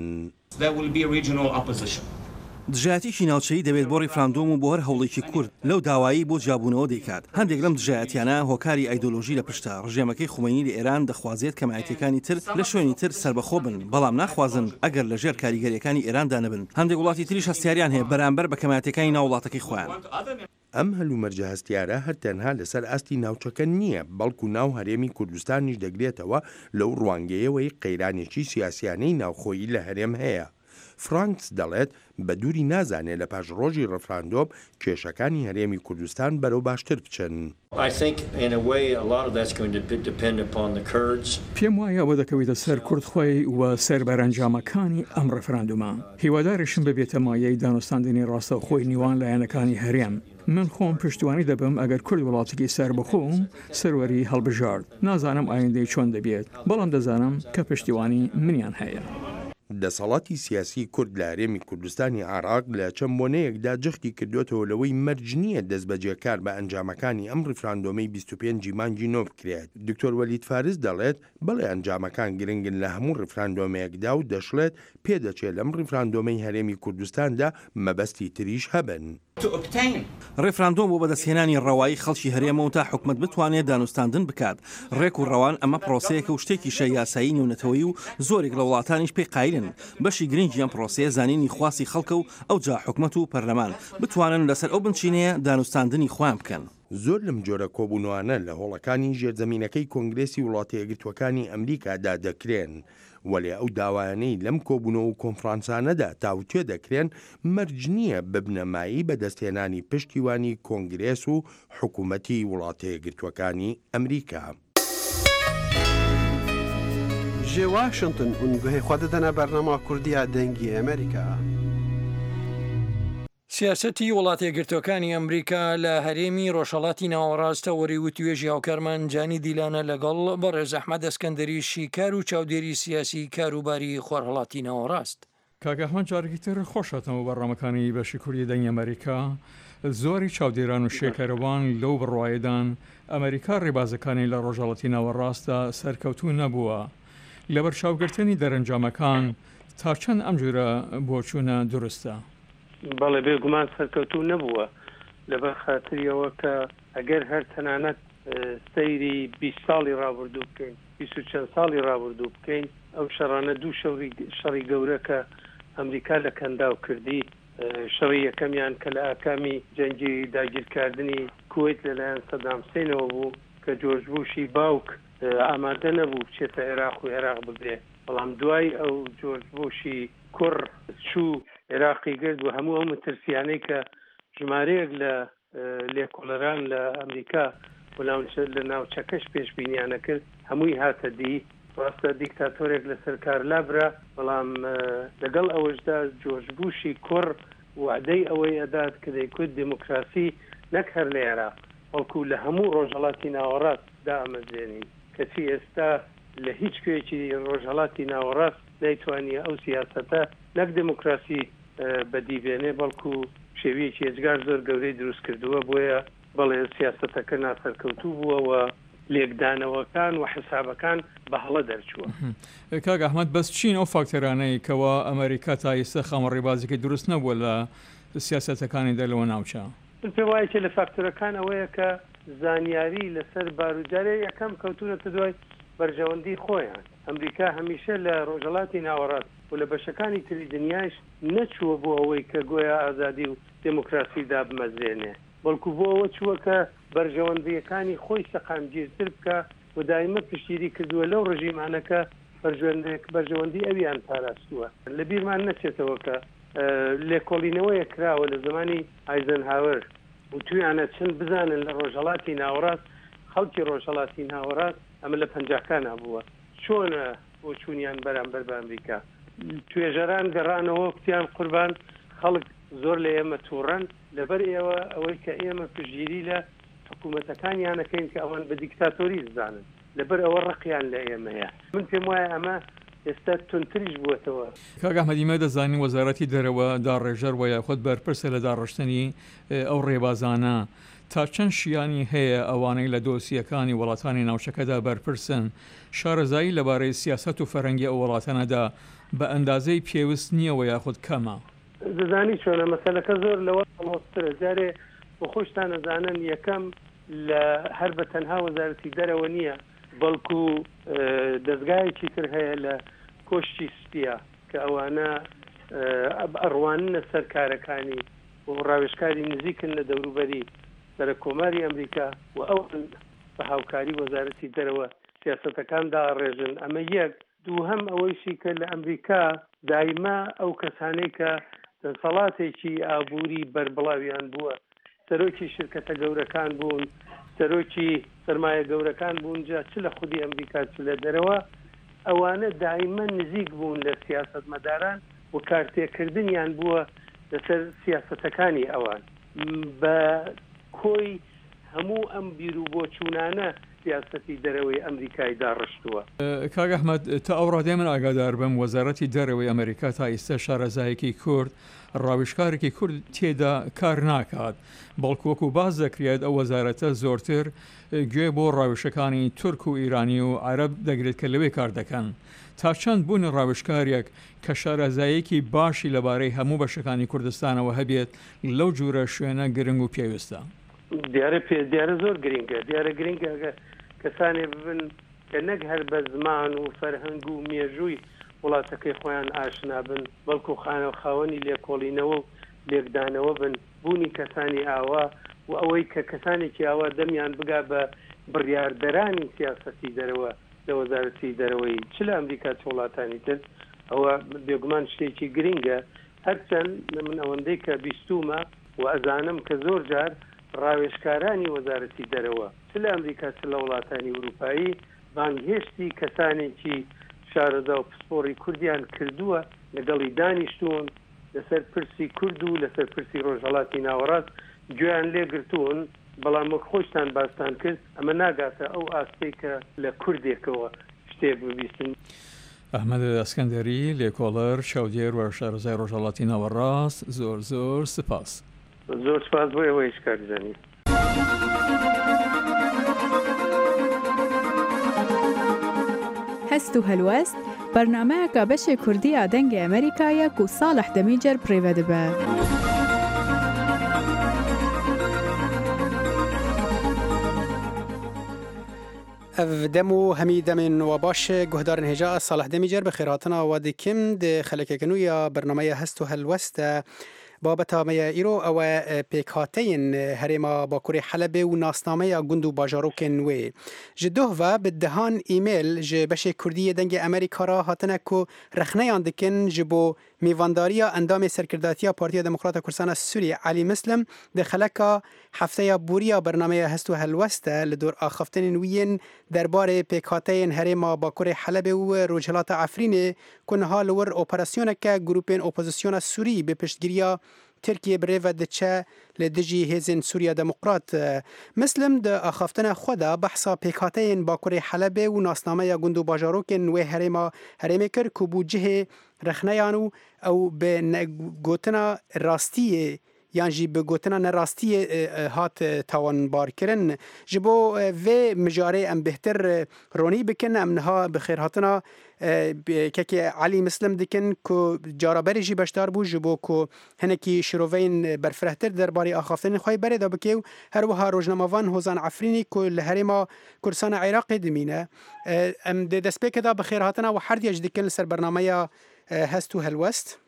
دژایەتیشی ناوچەیی دەبێت بۆ ڕێفراندۆم و بۆ هەر هەوڵێکی کورد لەو داوایی بۆ جیابوونەوە دەیکات. هەندێک لەم دژایەتیانە هۆکاری ئایدۆلۆژی لە پشتە ڕژێمەکەی خومینی لە ئێران دەخوازێت کە مایەتەکانی تر لە شوێنی تر سربەخۆ بن، بەڵام ناخوازن ئەگەر لەژێر کاریگەریەکانی ئێراندا نەبن. هەندێک وڵاتی تریش هەستیاریان هەیە بەرامبەر بە کەمایەتەکانی ناو وڵاتەکەی خۆیان. ئەم هەلومەرجە هەستیارە هەر تەنها لەسەر ئاستی ناوچەکە نییە، بەڵکو ناو هەرێمی کوردستانیش دەگرێتەوە لەو ڕوانگەیەوەی قەیرانێکی سیاسیانەی ناوخۆیی لە هەرێم هەیە. فرانکس دەڵێت بە دووری نازانێت لە پاش ڕۆژی ڕێفراندۆم کێشەکانی هەرێمی کوردستان بەرەو باشتر بچن. پێم وایە ئەوە دەکەوێتە سەر کوردخۆی و سەر بەرەنجامەکانی ئەم ڕێفراندۆمە. هیوادارشم ببێتە مایەی دانوستاندنی ڕاستەوخۆی نیوان لایەنەکانی هەرێم. من خۆم پشتیوانی دەبم ئەگەر کورد وڵاتێکی سەر بخۆم سەروەری هەڵبژارد. نازانم ئایندەی چۆن دەبێت، بەڵام دەزانم کە پشتیوانی منیان هەیە. دەسەڵاتی سیاسی کورد لە هەرێمی کوردستانی عێراق لە چەند بۆنەیەکدا جەختی کردوێتەوە لەوەی مەرج نییە دەست بەجێکار بە ئەنجامەکانی ئەم ڕێفراندۆمەی بیست و پێنجی مانگی نۆ بکرێت. دکتۆر وەلید فارس دەڵێت بەڵێ ئەنجامەکان گرنگن لە هەموو ڕێفراندۆمەیەکدا و دەشڵێت پێدەچێت لەم ڕێفراندۆمەی هەرێمی کوردستاندا مەبەستی تریش هەبن. ڕێفراندۆم بۆ بەدەستهێنانی ڕەوایی خەڵکی هەرێمەوە تا حکومت بتوانێت دانوستاندن بکات. ڕێک و ڕەوان ئەمە پرۆسەیەکە و شتێکی شە یاسایی نێونەتەوەی و زۆرێک لە وڵاتانیش پێی قایلن. بەشی گرنگی ئەم پرۆسەیە زانینی خواسی خەڵکە و ئەو جا حکومەت و پەرلەمان بتوانن لەسەر ئەو بنچینەیە دانوستاندنی خۆیان بکەن. زۆر لەم جۆرە کۆبوونەوانە لە هۆڵەکانی ژێرزەمینەکەی کۆنگرێسی وڵاتە یەکگرتووەکانی ئەمریکادا دەکرێن، وەلێ ئەو داوایانەی لەم کۆبوونەوە و کۆنفرانسانەدا تاوتێ دەکرێن مەرج نییە ببنەمایی بەدەستهێنانی پشتیوانی کۆنگرێس و حکوومەتی وڵاتە یەکگرتووەکانی ئەمریکا. ji Washington hûn guhê xwe didine bernama Kurdiya dengî Amerîka. سیاسەتی وڵاتە یەکگرتووەکانی ئەمریکا لە هەرێمی ڕۆژهەڵاتی ناوەڕاستە وەری توێژی هاوکارمان جانی دیلانە لەگەڵ بەڕێز ئەحمەد ئەسکەندەری شیکار و چاودێری سیاسی کاروباری خۆرهەڵاتی ناوەڕاست. کاگەهمان جارێکی تر خۆشاتەوە بەڕامەکانی بەشی کوردی دەنگی ئەمریکا زۆری چاودێران و شێکەرەوان لەو بڕوایدان ئەمریکا ڕێبازەکانی لە ڕۆژهەڵاتی ناوەڕاستە سەرکەوتوو نەبووە. لەبەر چاوگرتنی دەرەنجامەکان تا چەند ئەم جورە بۆچوونە دروستە؟ بەڵێ بێگومان سەرکەوتوو نەبووە لەبەر خاتریەوە کە ئەگەر هەر تەنانەت سەیری بیست ساڵی ڕابردوو بکەین بیست و چەند ساڵی ڕابردوو بکەین ئەو شەڕانە دوو شەڕی گەورە کە ئەمریکا لە کەندا و کردی شەڕی یەکەمیان کە لە ئاکامی جەنگی داگیرکردنی کوێت لەلایەن سەدام حوسێنەوە بوو کە جۆرج بوشی باوک ئامادە نەبوو بچێتە عێراق و عێراق ببێ، بەڵام دوای ئەو جۆرج بوشی کوڕ چوو عێراقی گرت و هەموو ئەو مەترسیانەی کە ژمارەیەک لە لێکۆڵەران لە ئەمریکا و لە ناوچەکەش پێشبینیانە کرد هەمووی هاتە دی. ڕاستە دیکتاتۆرێک لەسەر کار لابرا، بەڵام لەگەڵ ئەوەشدا جۆرج بوشی کوڕ وعدەی ئەوەی ئەدات کە دەیکوت دموکراسی نەک هەر لە عێراق بەڵکو لە هەموو ڕۆژهەڵاتی ناوەڕاست دامەزێنین کەچی ئێستا لە هیچ کوێکی ڕۆژهەڵاتی ناوەڕاست نایتوانیە ئەو سیاسەتە نەک دموکراسی بەدیبێنێ بەڵکو شێوەیەکی ئێجگار زۆر گەورەی دروست کردووە بۆیە بەڵێ سیاسەتەکە ناسەرکەوتوو بووەوە لێکدانەوەکان و حسابەکان بە هەڵە دەرچووە. کاک ئەحمەد بەس چین ئەو فاکتەرانەی کەوا ئەمریکا تا ئێستا خەمەڕێبازێکی دروست نەبووە لە سیاسەتەکانی دەرەوە ناوچە. من پێم وایە لە فاکتۆرەکان ئەوەیە کە زانیاری لەسەر باروجارێ یەکەم کەوتونەتە دوای بەرژەوەندی خۆیان. ئەمریکا هەمیشە لە ڕۆژهەڵاتی ناوەڕاست و لە بەشەکانی تری دنیاش نەچووە بۆ ئەوەی کە گویا ئازادی و دموکراسی دابمەزێنێ بەڵکو بۆ ئەوە چووە کە بەرژەوەندیەکانی خۆی سەقامگیرتر بکە و دایمە پشتیری کردووە لەو ڕژیمانەکە بەرژەوەندی ئەویان پاراستووە. لە بیرمان نەچێتەوە کە لێکۆڵینەوەیە کراوە لە زمانی ئایزەنهاور و تویانە چند بزانن لە ڕۆژهەڵاتی ناوەڕاست خەڵکی ڕۆژهەڵاتی ناوەڕاست ئەمە لە پەنجاکانە بووە چۆنە بۆ چوونیان بەرامبەر بە ئەمریکا توێژەران گەڕانەوە کتیان قوربان خەڵک زۆر لە ئێمە تووڕەن لەبەر ئێوە ئەوەی کە ئێمە پشگیری لە حکوومەتەکانیانەکەین کە ئەوان بە دیکتاتۆری زانن لەبەر ئەوە ڕقیان لە ئێمەیە. من پێم وایە ئەمە ئێستا تونتریش بووەتەوە. کاک ئەحمەدیمە دەزانین وەزارەتی دەرەوە داڕێژەر وە خۆت بەرپرسە لە داڕشتنی ئەو ڕێبازانە تا چەند شیانی هەیە ئەوانەی لە دۆسیەکانی وڵاتانی ناوچەکەدا بەرپرسن شارەزایی لەبارەی سیاست و فەرەنگی ئەو وڵاتانەدا بە ئەندازەی پێویست نییەوە یاخود کەمە. دەزانی چۆنە مەسەلەکە زۆر لەوە ئەڵۆسترە جارێ بۆ خۆشتان نەزانن یەکەم لە هەر بە تەنها وەزارەتی دەرەوە نییە بەڵکو دەستگایەکی تر هەیە لە کۆشتی سپیە کە ئەوانە ئەڕواننە سەر کارەکانی و ڕاوێژکاری نزیکن لە دەوروبەری سەر کۆماری ئەمریکا و ئەو بە هاوکاری وەزارەتی دەرەوە سیاسەتەکان داڕێژن. ئەمە یەک دووهەم ئەوەیشی کە لە ئەمریکا دایما ئەو کەسانەی کە دەسەڵاتێکی ئابووری بەربڵاویان بووە سەرۆکی شرکەتە گەورەکان بوون سەرۆکی سەرمایە گەورەکان بوون جا چ لە خودی ئەمریکا چ لە دەرەوە ئەوانە دایما نزیک بوون لە سیاسەتمەداران و کارتێکردنیان بووە لەسەر سیاسەتەکانی ئەوان بە کۆی هەموو ئەم بیر و بۆچوونانە سیاسەتی دەرەوەی ئەمریکای داڕشتووە. کاک ئەحمەد تا ئەو ڕادێ من ئاگادار بم وەزارەتی دەرەوەی ئەمریکا تا ئێستا شارەزایەکی کورد ڕاویشکارێکی کورد تێدا کار ناکات بەڵکو وەکو باز دەکرێت ئەو وەزارەتە زۆرتر گوێ بۆ ڕاویشەکانی تورک و ئیرانی و عەرەب دەگرێت کە لەوێ کار دەکەن. تا چەند بوون ڕاویشکارێک کە شارەزایەکی باشی لەبارەی هەموو بەشەکانی کوردستانەوە هەبێت لەو جورە شوێنە گرنگ و پێویستە. دیارە پێ دیارە زۆر گرنگە دیارە گرنگە کەسانێ ببن کە نەک هەر بە زمان و فەرهەنگ و مێژووی وڵاتەکەی خۆیان ئاشنا بن بەڵکو خانە خاوەنی لێکۆڵینەوە و لێکدانەوە بن بوونی کەسانی ئاوا و ئەوەی کە کەسانێکی ئاوا دەمیان بگا بە بڕیاردەرانی سیاسەتی دەرەوە لە وەزارەتی دەرەوەی چ لە ئەمریکا چ وڵاتانی تر ئەوە بێگومان شتێکی گرنگە هەرچەند من ئەوەندەی کە بیستومە و ئەزانم کە زۆر جار ڕاوێژکارانی وەزارەتی دەرەوە چ لە ئەمریکا چ لە وڵاتانی ئوروپایی بانگهێشتی کەسانێکی شارەزا و پسپۆڕی کوردیان کردووە لەگەڵی دانیشتون لەسەر پرسی کورد و لەسەر پرسی ڕۆژهەڵاتی ناوەڕاست گوێیان لێگرتوون بەڵام وەک خۆشتان باستان کرد ئەمە ناگاتە ئەو ئاستەی کە لە کوردێکەوە شتێک ببیستن. ئەحمەد ئەسکەندەری لێکۆڵەر چاودێر و شارەزای ڕۆژهەڵاتی ناوەڕاست زۆر زۆر سپاس. زۆر سپاس بۆ ئەوەی شکارزانی. هەست و هەلوەست بەرنامەیەکە بەشێ کوردیە دەنگی ئەمریکایە و ساڵح دەمیجەر پڕێوە دەبە. اف دمو همی دمین و باش گهدارن هجا صالح دمیجر بخیراتنا و دیکم ده خلککنویا برنامه هست و هلوست بابتا میا ایرو او پیکاتین هریما باکوری حلب و ناسنامه گند و باجاروکن و جدوه و بدهان ایمیل ج بشه کردی دنگ امریکا را هاتنه کو رخنه اندکن جبو میوانداریا اندام سرکرداتیا پارتی دموکرات کردستان سوریه علی مسلم ده خلکا هفته بوریا برنامه هست و هلوست لدور آخفتن وین درباره پیکاتین هریما باکوری حلب و روجهلات عفرین کنها لور اپراسیون که گروپین اپوزیسیون سوری به پشتگیریا ترکیه بریو دچه لدجی هزین سوریا دموکرات مسلم ده آخافتن خدا بحثا پیکاتین باکوری حلبه و ناسنامه یا گندو باجاروکن و هرما هرمی کر که بو جه رخنیانو او به گوتنا راستی یان جی به گوتنا نراستی هات توان بار کرن جبو و مجاره ام بهتر رونی بکن امنها بخیر هاتنا که علی مسلم دکن که جارابری جی بشدار بو جبو که هنکی شروعین برفرهتر درباره آخافتن خواهی بره دا بکیو هر وها روزنامه‌وان هوزان عفرینی که لهرما کردستان عراق دمینه ام دست بک دا بخیر هاتنا و هر دیج دکن سر برنامه هستو هلوست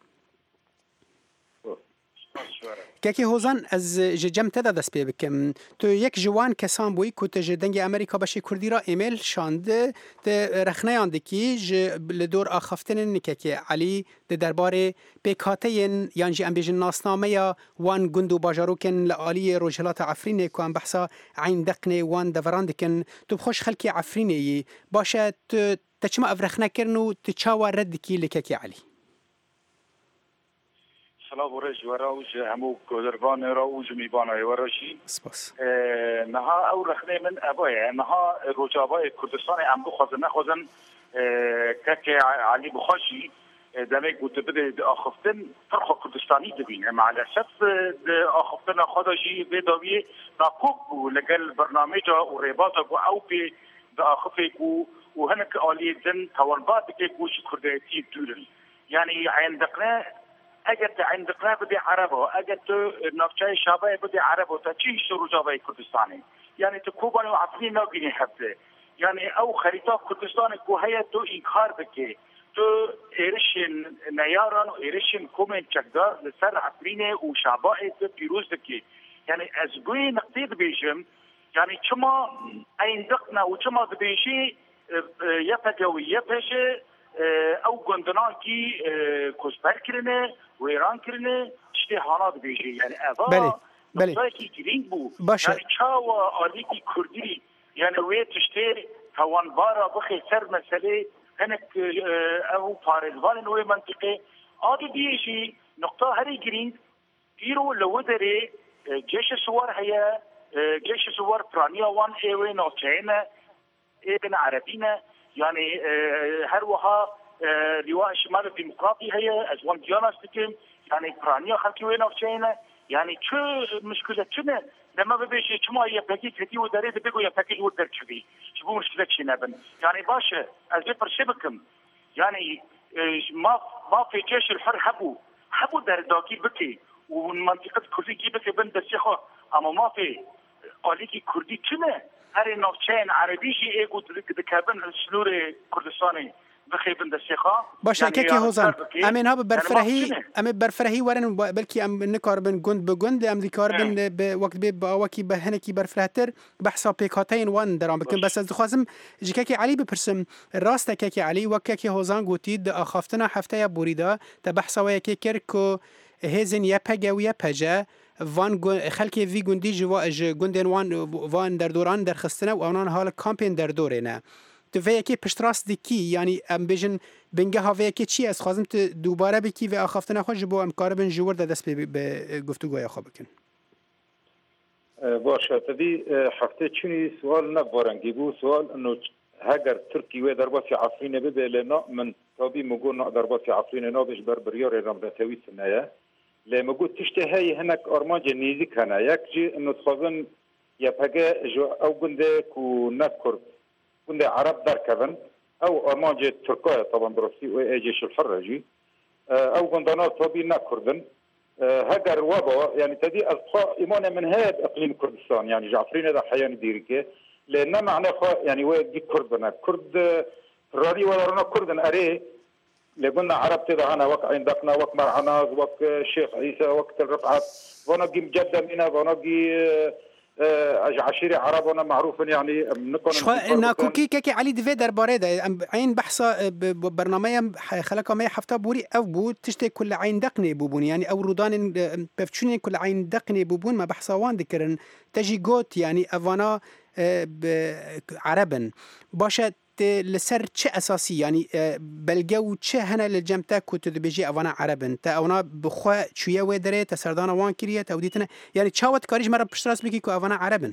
که هوزان از جم تدا دست پی بکم تو یک جوان کسان بوی که تج دنگ امریکا بشه کردی را ایمیل شانده ده رخنه آندکی ج لدور آخفتن نکه علی ده درباره پیکاتین یعنی ام بیجن ناسنامه یا وان گندو باجاروکن لعالی روجلات عفرینه که ام بحثا عین دقنه وان دفراندکن تو بخوش خلکی عفرینه باشه تچما افرخنه کرنو تچاوا ردکی لکه علی سلام ورش وراوج همو كودربان راوج ميبانا وراشي سپاس نها او رخنه من ابايا نها روجابای کردستان ام بخوزن نخوزن كك علي بخاشي دمك قلت بده اخفتن فرق كردستاني دبين مع الاسف اخفتن خداشي بدوي ناقوب لقال برنامج ورباطه او بي اخفك وهنك الي دن توانبات كيكوش كرديتي دولن يعني عندنا اگر عندنا بدي عربه اگر تو نقشه شابه بدي عربه تا چی روجابای کردستانی یعنی تو کوبان و عفرین نبینی حتی یعنی او خریطه کردستان کو هيا تو انکار بکی تو ایرشن نیاران و ایرشن کومن چکدار لسر عفرین و شابه تو پیروز بکی یعنی از گوی نقطه بیشم یعنی چما عندنا و چما بیشی یپجوی یپشه او گندنا کی کوسپر کرنه و ایران کرنه چه حالات بیشی یعنی اوا بله بله کی گرینگ بو باشه یعنی چاوا عالی کی کردی یعنی وی تشته توان بارا بخی سر مسئله هنک او پارلوان و منطقه عادی بیشی نقطه هری گرینگ دیرو لو دره جيش سوار هي جيش سوار برانيا وان ايوه نوتشينا ابن عربينا يعني هروها لواء الشمال الديمقراطي هي ازوان ديانا ستكم يعني برانيا خلقي وين نوتشينا يعني شو مشكلة شنو لما بيجي شما هي باقي كتي وداري بيجوا يفكر ودر كذي شو مشكلة شنو بن يعني باشا ازبر شبكم يعني ما ما في جيش الحر حبوا حبوا دار داكي بكي ومنطقة كردي بكي بن دسيخه اما ما في قاليكي كردي كنا هري نوتشين عربي شيء ايقو دكابن سلور كردستاني بخي بن دسيخه باشه يعني كي هوزان امين ها برفرهي ام برفرهي ورن بلكي ام نكار بن جند بجند ام ديكار بن بوقت بي باوكي بهنكي برفرهتر بحساب بيكاتين وان درام بكن بس از خوازم جكاكي علي بپرسم راست كاكي علي وكاكي هوزان گوتید اخافتنا هفته بوريدا تبحثا ويكي كركو هزن يپگه و يپجه وان خلکی وی گندی جوا گندن وان وان در دوران در خستنه و آنان حال کامپین در دورینه تو وی کی پشتراست دیکی یعنی ام بیژن بنگه ها وی کی چی از خوازم تو دوباره بکی و آخافتنه خوش بو ام کار بن جور دست به گفتگوی خو بکن باشه تدی هفته چنی سوال نبارنگی بو سوال انه هاگر ترکی و درباسی عفرین بده لنا من تابی مگو نا درباسی عفرین نابش بربریار رمضان سنه لما قلت تشتهي هناك أرماج نيزي كان يكجي إنه تخزن يبقى جو أو قندة كنذكر قندة عرب دار كذن أو أرماج تركيا طبعا براسي وإيجيش الحرجي أو قندنا طبي نكردن هجر وضع يعني تدي أصحاب إيمان من هذا إقليم كردستان يعني جعفرين هذا حيان ديركه لأن معناه يعني وين كردنا كرد رادي ولا رنا كردن أريه لقلنا عرب تدا هنا وقت عندنا وقت مرعناز وقت الشيخ عيسى وقت الرفعات ونجي مجدد هنا ونجي عشيرة عرب وانا معروف يعني نكون شو ناكوكي كي علي دفي درباره ده عين بحثا برنامج خلقه ما حفته بوري او بو تشتي كل عين دقني بوبون يعني او رودان بفتشوني كل عين دقني بوبون ما بحثا وان ذكرن تجي جوت يعني افانا عربا باشا لسر چه اساسی يعني بلجو چه هنا للجمتا كنت بيجي اوانا عربن تا اونا بخوا شويه ودره تسردان وان كريه توديتنا يعني تشاوت كاريج مره بشتراس بكي كو اوانا عربن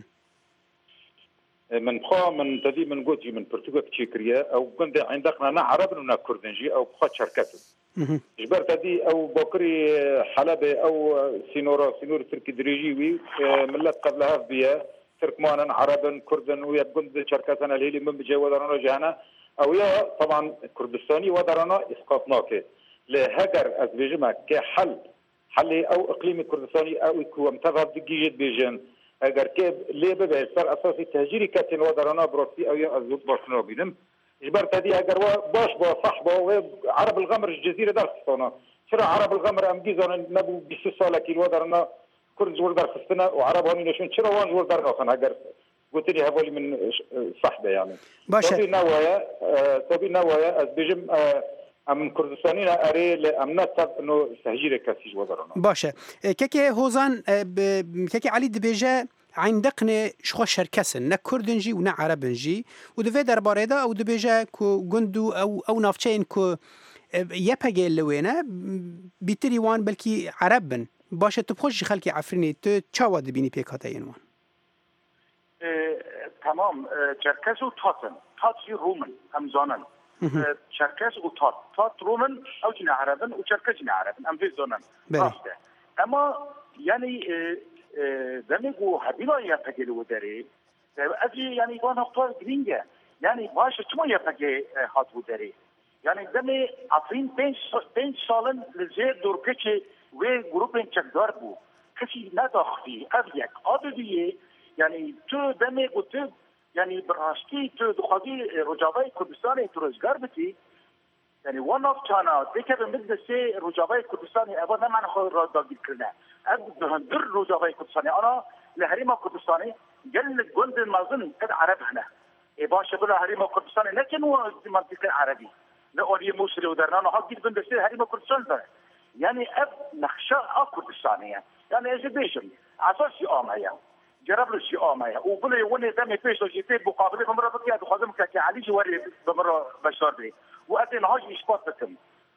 من بخوا من تدي من قوتي من برتغال تشيكريا او كنت عندنا نا عربن ونا كردنجي او بخوا شركات جبر تدي او بكري حلبة او سينورا سينور تركي دريجي ملت قبلها بيا تركمانا عربا كردن ويا كنت شركاتنا الهيلي من بجي ودرانا جانا او يا طبعا كردستاني ودرانا اسقاطناك لهجر ازبيجما كحل حل او اقليمي كردستاني او يكون متغب دقيجت بيجن اگر كيف ليه ببه سر اساسي تهجيري كاتين ودرانا بروسي او يا ازوت باشنا بينم جبر تدي اگر باش با صحبه عرب الغمر الجزيره درستنا شرا عرب الغمر ام جيزون نبو بيس ساله كيلو ودرانا كرد جور در خستنا وعرب هوني نشون چرا وان جور در خن اگر قلت لي هبولي من صحبه يعني باشا توبي نوايا توبي نوايا از بيجم ام كردستانينا اري لامنات انه تهجير كاسيج ودرنا باشا كيكي هوزان كيكي علي دبيجا عندقنا شخو شركسن نا كردنجي ونا عربنجي ودفي درباره دا او دبيجا كو جندو او او نافچين كو يبهجي لوينا بيتري وان بلكي عربن باشه تو خوش خلقی عفرینی تو چاوا دبینی پیک هاته اینوان تمام چرکس و تاتن تاتی رومن هم زانن چرکس و تات تات رومن او جنا عربن و چرکس جنا عربن هم في زانن راسته اما يعني دمجو هبيلا يفجل ودري اجي يعني وانا اختار جرينجا يعني باشه شو يفجل هات ودري يعني دمي عفرين بين سالن لزير دوركشي و گروپین چکدار بو کسی نداختی افیک آدیه یعنی تو دمی گوته یعنی براستی تو دخوادی رجاوای کردستان تو روزگار بتی یعنی وان اف تانا دیگه به مدرسه رجاوای کردستان اول نه من خود را داگیر کرده اب بهندر رجاوای کردستان انا لحریم کردستانی جل گند مازن قد عرب هنا ای باشه بلا حریم کردستان لكن هو منطقه عربي لا اوري موصل ودرنا ها جد بندسه حریم کردستان ده يعني اب نخشى كردستانية يعني اجيبيشن اساسي امايا جرب له شيء امايا وبلا يوني دمي بيش جيتي مقابله بمره بكي خازم كاكي علي جواري بمره بشار بي واتي نهاج اثبات بكم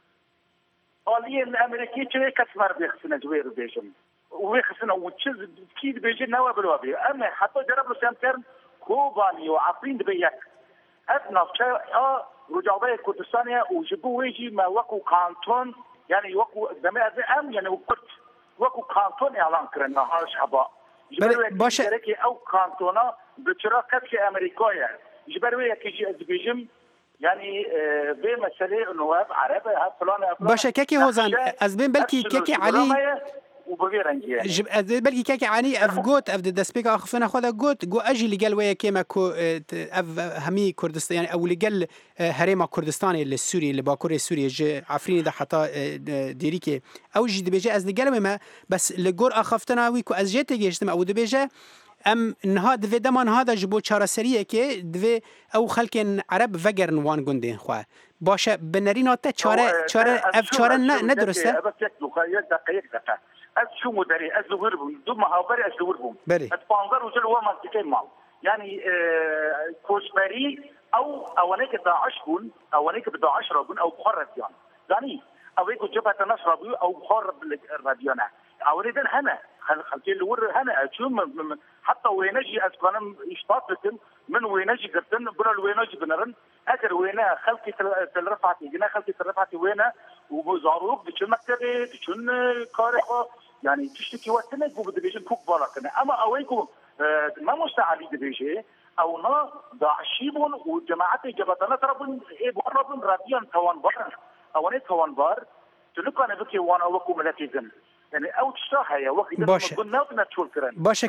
حاليا الامريكي تشري كسمر بيخسنا جوير بيجن ويخسنا وتشز كيد بيجن نوا بالوابي اما حتى جرب له سامترن كوباني وعفرين بيك اب نخشى اه رجاوي كردستانية وجبوا ويجي ما وقو كانتون يعني وقو دماء ام يعني وقت وقو كانتون اعلان كرنا هاش حبا باشا او كانتونا بشراكه امريكيه جبرويه كيجي ازبيجم يعني في مساله نواب عرب فلان باشا كيكي هوزان ازبين بلكي كيكي علي وبغيرنجي جب بلكي كيكي علي افغوت اف دسبيك اخفنا خذا غوت جو اجي لقال ويا كيما كو اف همي كردستان يعني او لقال هريما كردستاني السوري اللي باكوري سوريا عفريني ده حتى ديريكي او جي دبيجا از لقال ما بس لجور اخفتنا ويكو از جيت جيشتم او دبيجا ام نها دفي دمان هذا جبو چارا سريه كي دفي او خلكن عرب فجرن وان گوندين خو باشه بنرينا تا چاره چاره اف چاره نه ندرسته بس يك دقيقه دقيقه از شو مدري از وربم دوما هاوبري از وربم اتبانزر وجل هو منطقه مال يعني اه كوشبري او اوليك داعش بون اوليك بداعش رابون او بخار راديان يعني اويكو جبهه النصر او بخار راديانا اوليدن هنا خلتي الور هنا شو حتى وينجي اسكانم اشتاطتن من وينجي قرتن بلا وينجي بنرن اجر وينا خلتي تلرفعتي جنا خلتي تلرفعتي وينا وبزاروك بتشن مكتبي بتشن كارخه يعني تشتكي وقتنا بو ديفيجن كوك بالاكنا اما اويكو ما مستعلي ديفيجي او نا داعشيبون وجماعات جبهتنا تربن ايه بقربن راديان توان بار او ني توان بار تلقى انا بكي وانا وكو ملكيزن يعني او تشتاحيا وقت باشا قلنا نتشول كرن باشا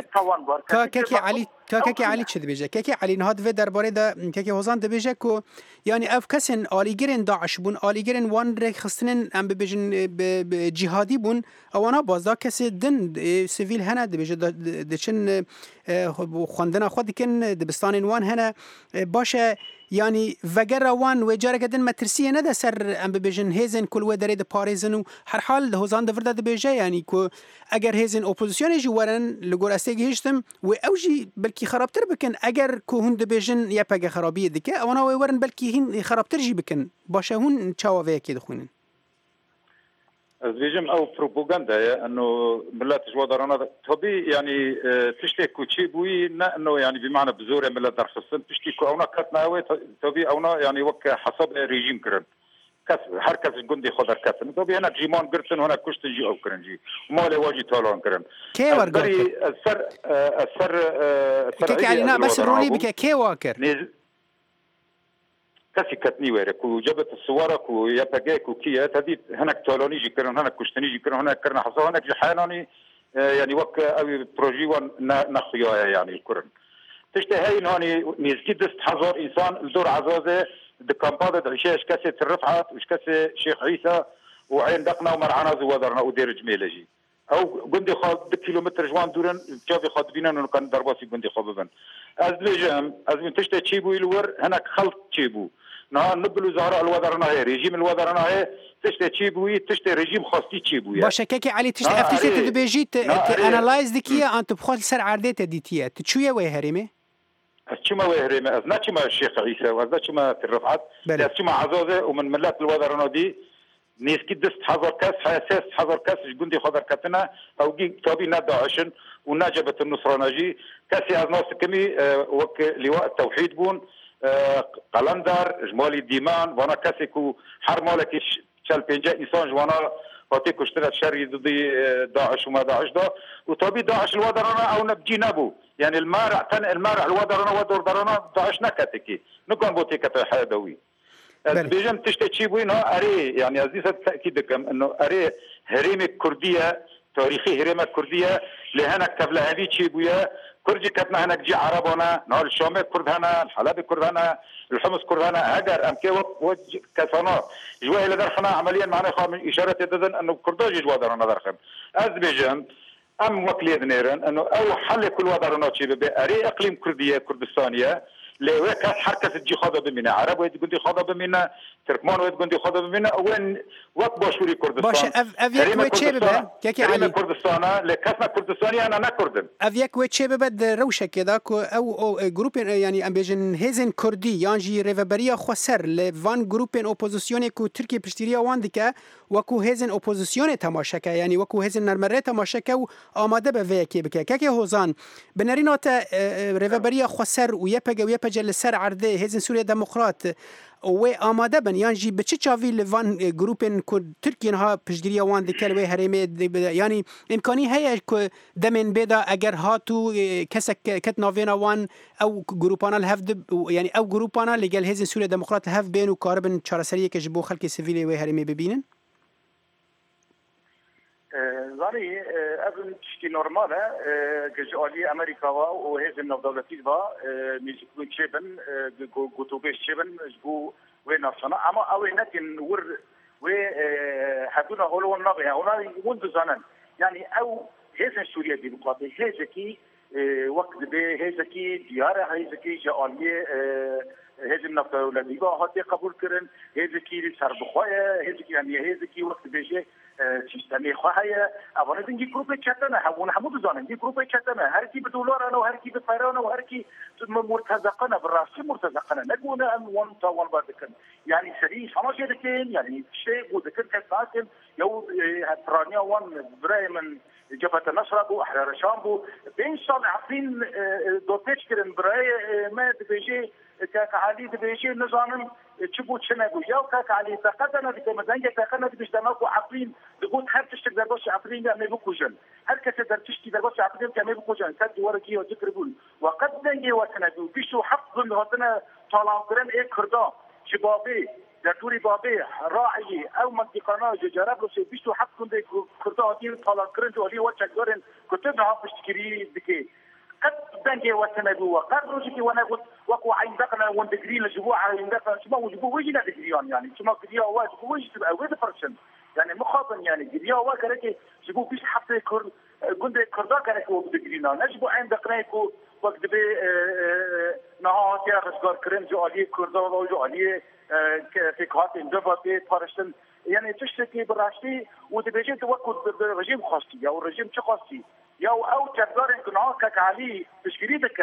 كا كاكي علي كاكي علي تشد بيجا كاكي علي نهاد في درباره دا كاكي هوزان د بيجا كو يعني اف كسن اليگرن داعش بون اليگرن وان رك خستنن ام بيجن جهادي بون او انا بازا كسي دن سيفيل هنا د بيجا دچن خوندنا خود كن دبستان وان هنا باشا يعني وگر وان وجاره کدن مترسیه نده سر ام ببیجن هیزن کل و درید پاریزن و هر حال هوزان دفرده دبیجه يعني کو اگر هیزن اپوزیسیون جی ورن لگور استگی هشتم و اوجی بلکی بلکی خرابتر بکن اگر که هون دبیجن یا پگه خرابی دکه اونا ورن بلکی هین خرابتر جی بکن باشه هون چاوه کی دخونن از بيجم او بروباغندا انه ملات جوادرنا طبي يعني تشتي كوتشي بوي انه يعني بمعنى بزور ملات درخصن تشتي كونا كاتنا وي طبي اونا يعني وك حسب ريجيم كرن كاس حركه جندي خضر كاتن طبي هنا جيمون قرتن هنا كشت جي او كرنجي وما له واجي تولون كرن كي ورقه السر السر كي علينا بس روني بك كي واكر كاسي كتني ويرك وجبت الصورك ويبقاك وكيا هذه هناك تولوني جي كرن هناك كشتني جي كرن هناك كرنا حصو هناك جحانوني يعني وك او بروجي ون نخيا يعني كرن تشتي هاي هوني نيزكي دست حضر انسان الدور عزازه دكامباد عشاش كاسي الرفعات وش كاسي شيخ عيسى وعين دقنا ومرعنا زوادرنا ودير جميلجي او قندي خاد كيلومتر جوان دورن جافي خاد بينا انه كان درباسي قندي خاببن از لجام از من تشتي تشيبو الور هناك خلط تشيبو نهار نبلو زهراء الوزرنا هي ريجيم الوزرنا هي تشتي تشيبوي تشتي ريجيم خاصتي تشيبوي باشه كيكي علي تشتي افتيسه تدبيجي انالايز دكيه انت بخوت سر عردته ديتيه تشويه وي هريمه اشتما وهريمه ازنا تشما الشيخ عيسى وازنا تشما الرفعات تشما عزازه ومن ملات الوزرنا دي نيسكي دست حضر كاس حساس حضر كاس جندي خضر كاتنا او جي طبي نادى عشن ونجبت النصرانجي كاسي از ناس كمي وك لواء التوحيد بون قلندر جمالي ديمان وانا كاسيكو حر مالك شال بينجا انسان جوانا هاتي كشترت شر ضد داعش وما داعش دا وطبي داعش الودرنا او نبجي نبو يعني المارع تن المارع الودرنا ودور درنا داعش نكاتكي نكون بوتي كتا حيدوي بيجم تشتي وينها اري يعني عزيز تاكيدكم انه اري هريمه كرديه تاريخي هريمه كرديه لهنا قبل هذه تشيبويا كردي كتنا هناك جي عربنا نهار الشام كرد هنا الحلب كرد هنا الحمص كرد هنا هجر ام كي وجه كسنا جوا الى درخنا عمليا معنا خا من اشاره تدن انه كرداج جوادرنا درخن از بيجم ام وكلي دنيرن انه او حل كل وضرنا تشيب اري اقليم كرديه كردستانيه لوكاس حركه تجي خاضه بمنا عرب ويتقندي خاضه بمنا تركمان ويتقندي خاضه بمنا وين وقت باشوري كردستان باش افيك وتشيبه كيكي علي كردستان لكاسنا كردستاني انا نكردن افيك وتشيبه بد روشه كذا او جروب يعني ام بيجن هيزن كردي يانجي ريفبريا خسر لفان جروبين اوبوزيسيون كو تركي بشتريا واندكا وكو هيزن اوبوزيسيون تماشكا يعني وكو هيزن نرمره تماشكا واماده بفيكي بك كيكي هوزان بنرينات ريفبريا خسر ويبقى ويبقى لسر عرضه هيزن سوريا ديمقراط و آماده بن یعنی بچه چاوی لوان گروپن کرد ترکیه ها پشگیری وان دکل و هرمه یعنی امکانی هست که دمن بدا اگر هاتو کسک کت ناوینا وان او گروپانا الهفد یعنی او گروپانا لگل هزین سوریه دموکرات هف بین و کاربن چارسریه که جبو خلک سیویلی و هرمه ببینن زاري قبل تشكي نورمالة كجالية أمريكا وهذا من الدولة با ميزكون شبن قطوبة شبن جبو وين صنع أما أو نتن ور و حدونا هولو النبي هنا منذ زمن يعني أو هذا سوريا ديمقراطية هذا كي وقت به هذا كي ديارة هذا كي جالية هذا من الدولة با هاتي قبول كرن هذا كي سر بخوايا هذا كي يعني هذا كي وقت بيجي سیستمی خواهی اونا دنگی گروه چتنه همون همون دزانن دی گروه چتنه هر کی به دلار نه هر کی به فرانه و هر کی مرتزقنا بالراس مرتزقنا نقول ان وان تا وان بعدكن يعني سري سماجه دكين يعني شيء ودكن كفاكن يو فرانيا وان برايمن جبهه النصر ابو احرار شامبو بين صال عفين دوتش كرن براي ما بيجي كعادي بيجي نظام تشبو تشنقو ياو كاك علي تقدنا ديك مزنجه تقدنا ديك دماغو عفرين تقول هل تشتك دربوش عفرين ما بيكوجن هل كتقدر تشتي دربوش عفرين ما بيكوجن كد ورقي وذكربون وقد دنجي وسنادو بيشو حق ضمن هاتنا طالعترن ايه كردا شبابي دكتوري بابي راعي او منطقنا جرب لو بيشو حق ضمن كردا هاتين طالعترن جولي وتشكرن كتبها بشتكري دكي قد دنجي وسنادو وقد روجي وانا قلت وقوا عين دقنا وندقري لجبوع عين دقنا شما وجبوا وجنا دقريان يعني شما قريا واجب وجه تبقى ويد فرشن يعني مخاطن يعني قريا واجرك جبوا فيش حتى كر قند كردا كانك ودقرينا نجبوا عين دقنا يكو وقت بي نهار يا رجال كريم جو عليه كردا وجو عليه في كات اندبابي فرشن يعني تشتكي براشتي وتبيجي توقف برجيم خاصي او رجيم خاصي يا او تقدر انك كعلي تشكيلتك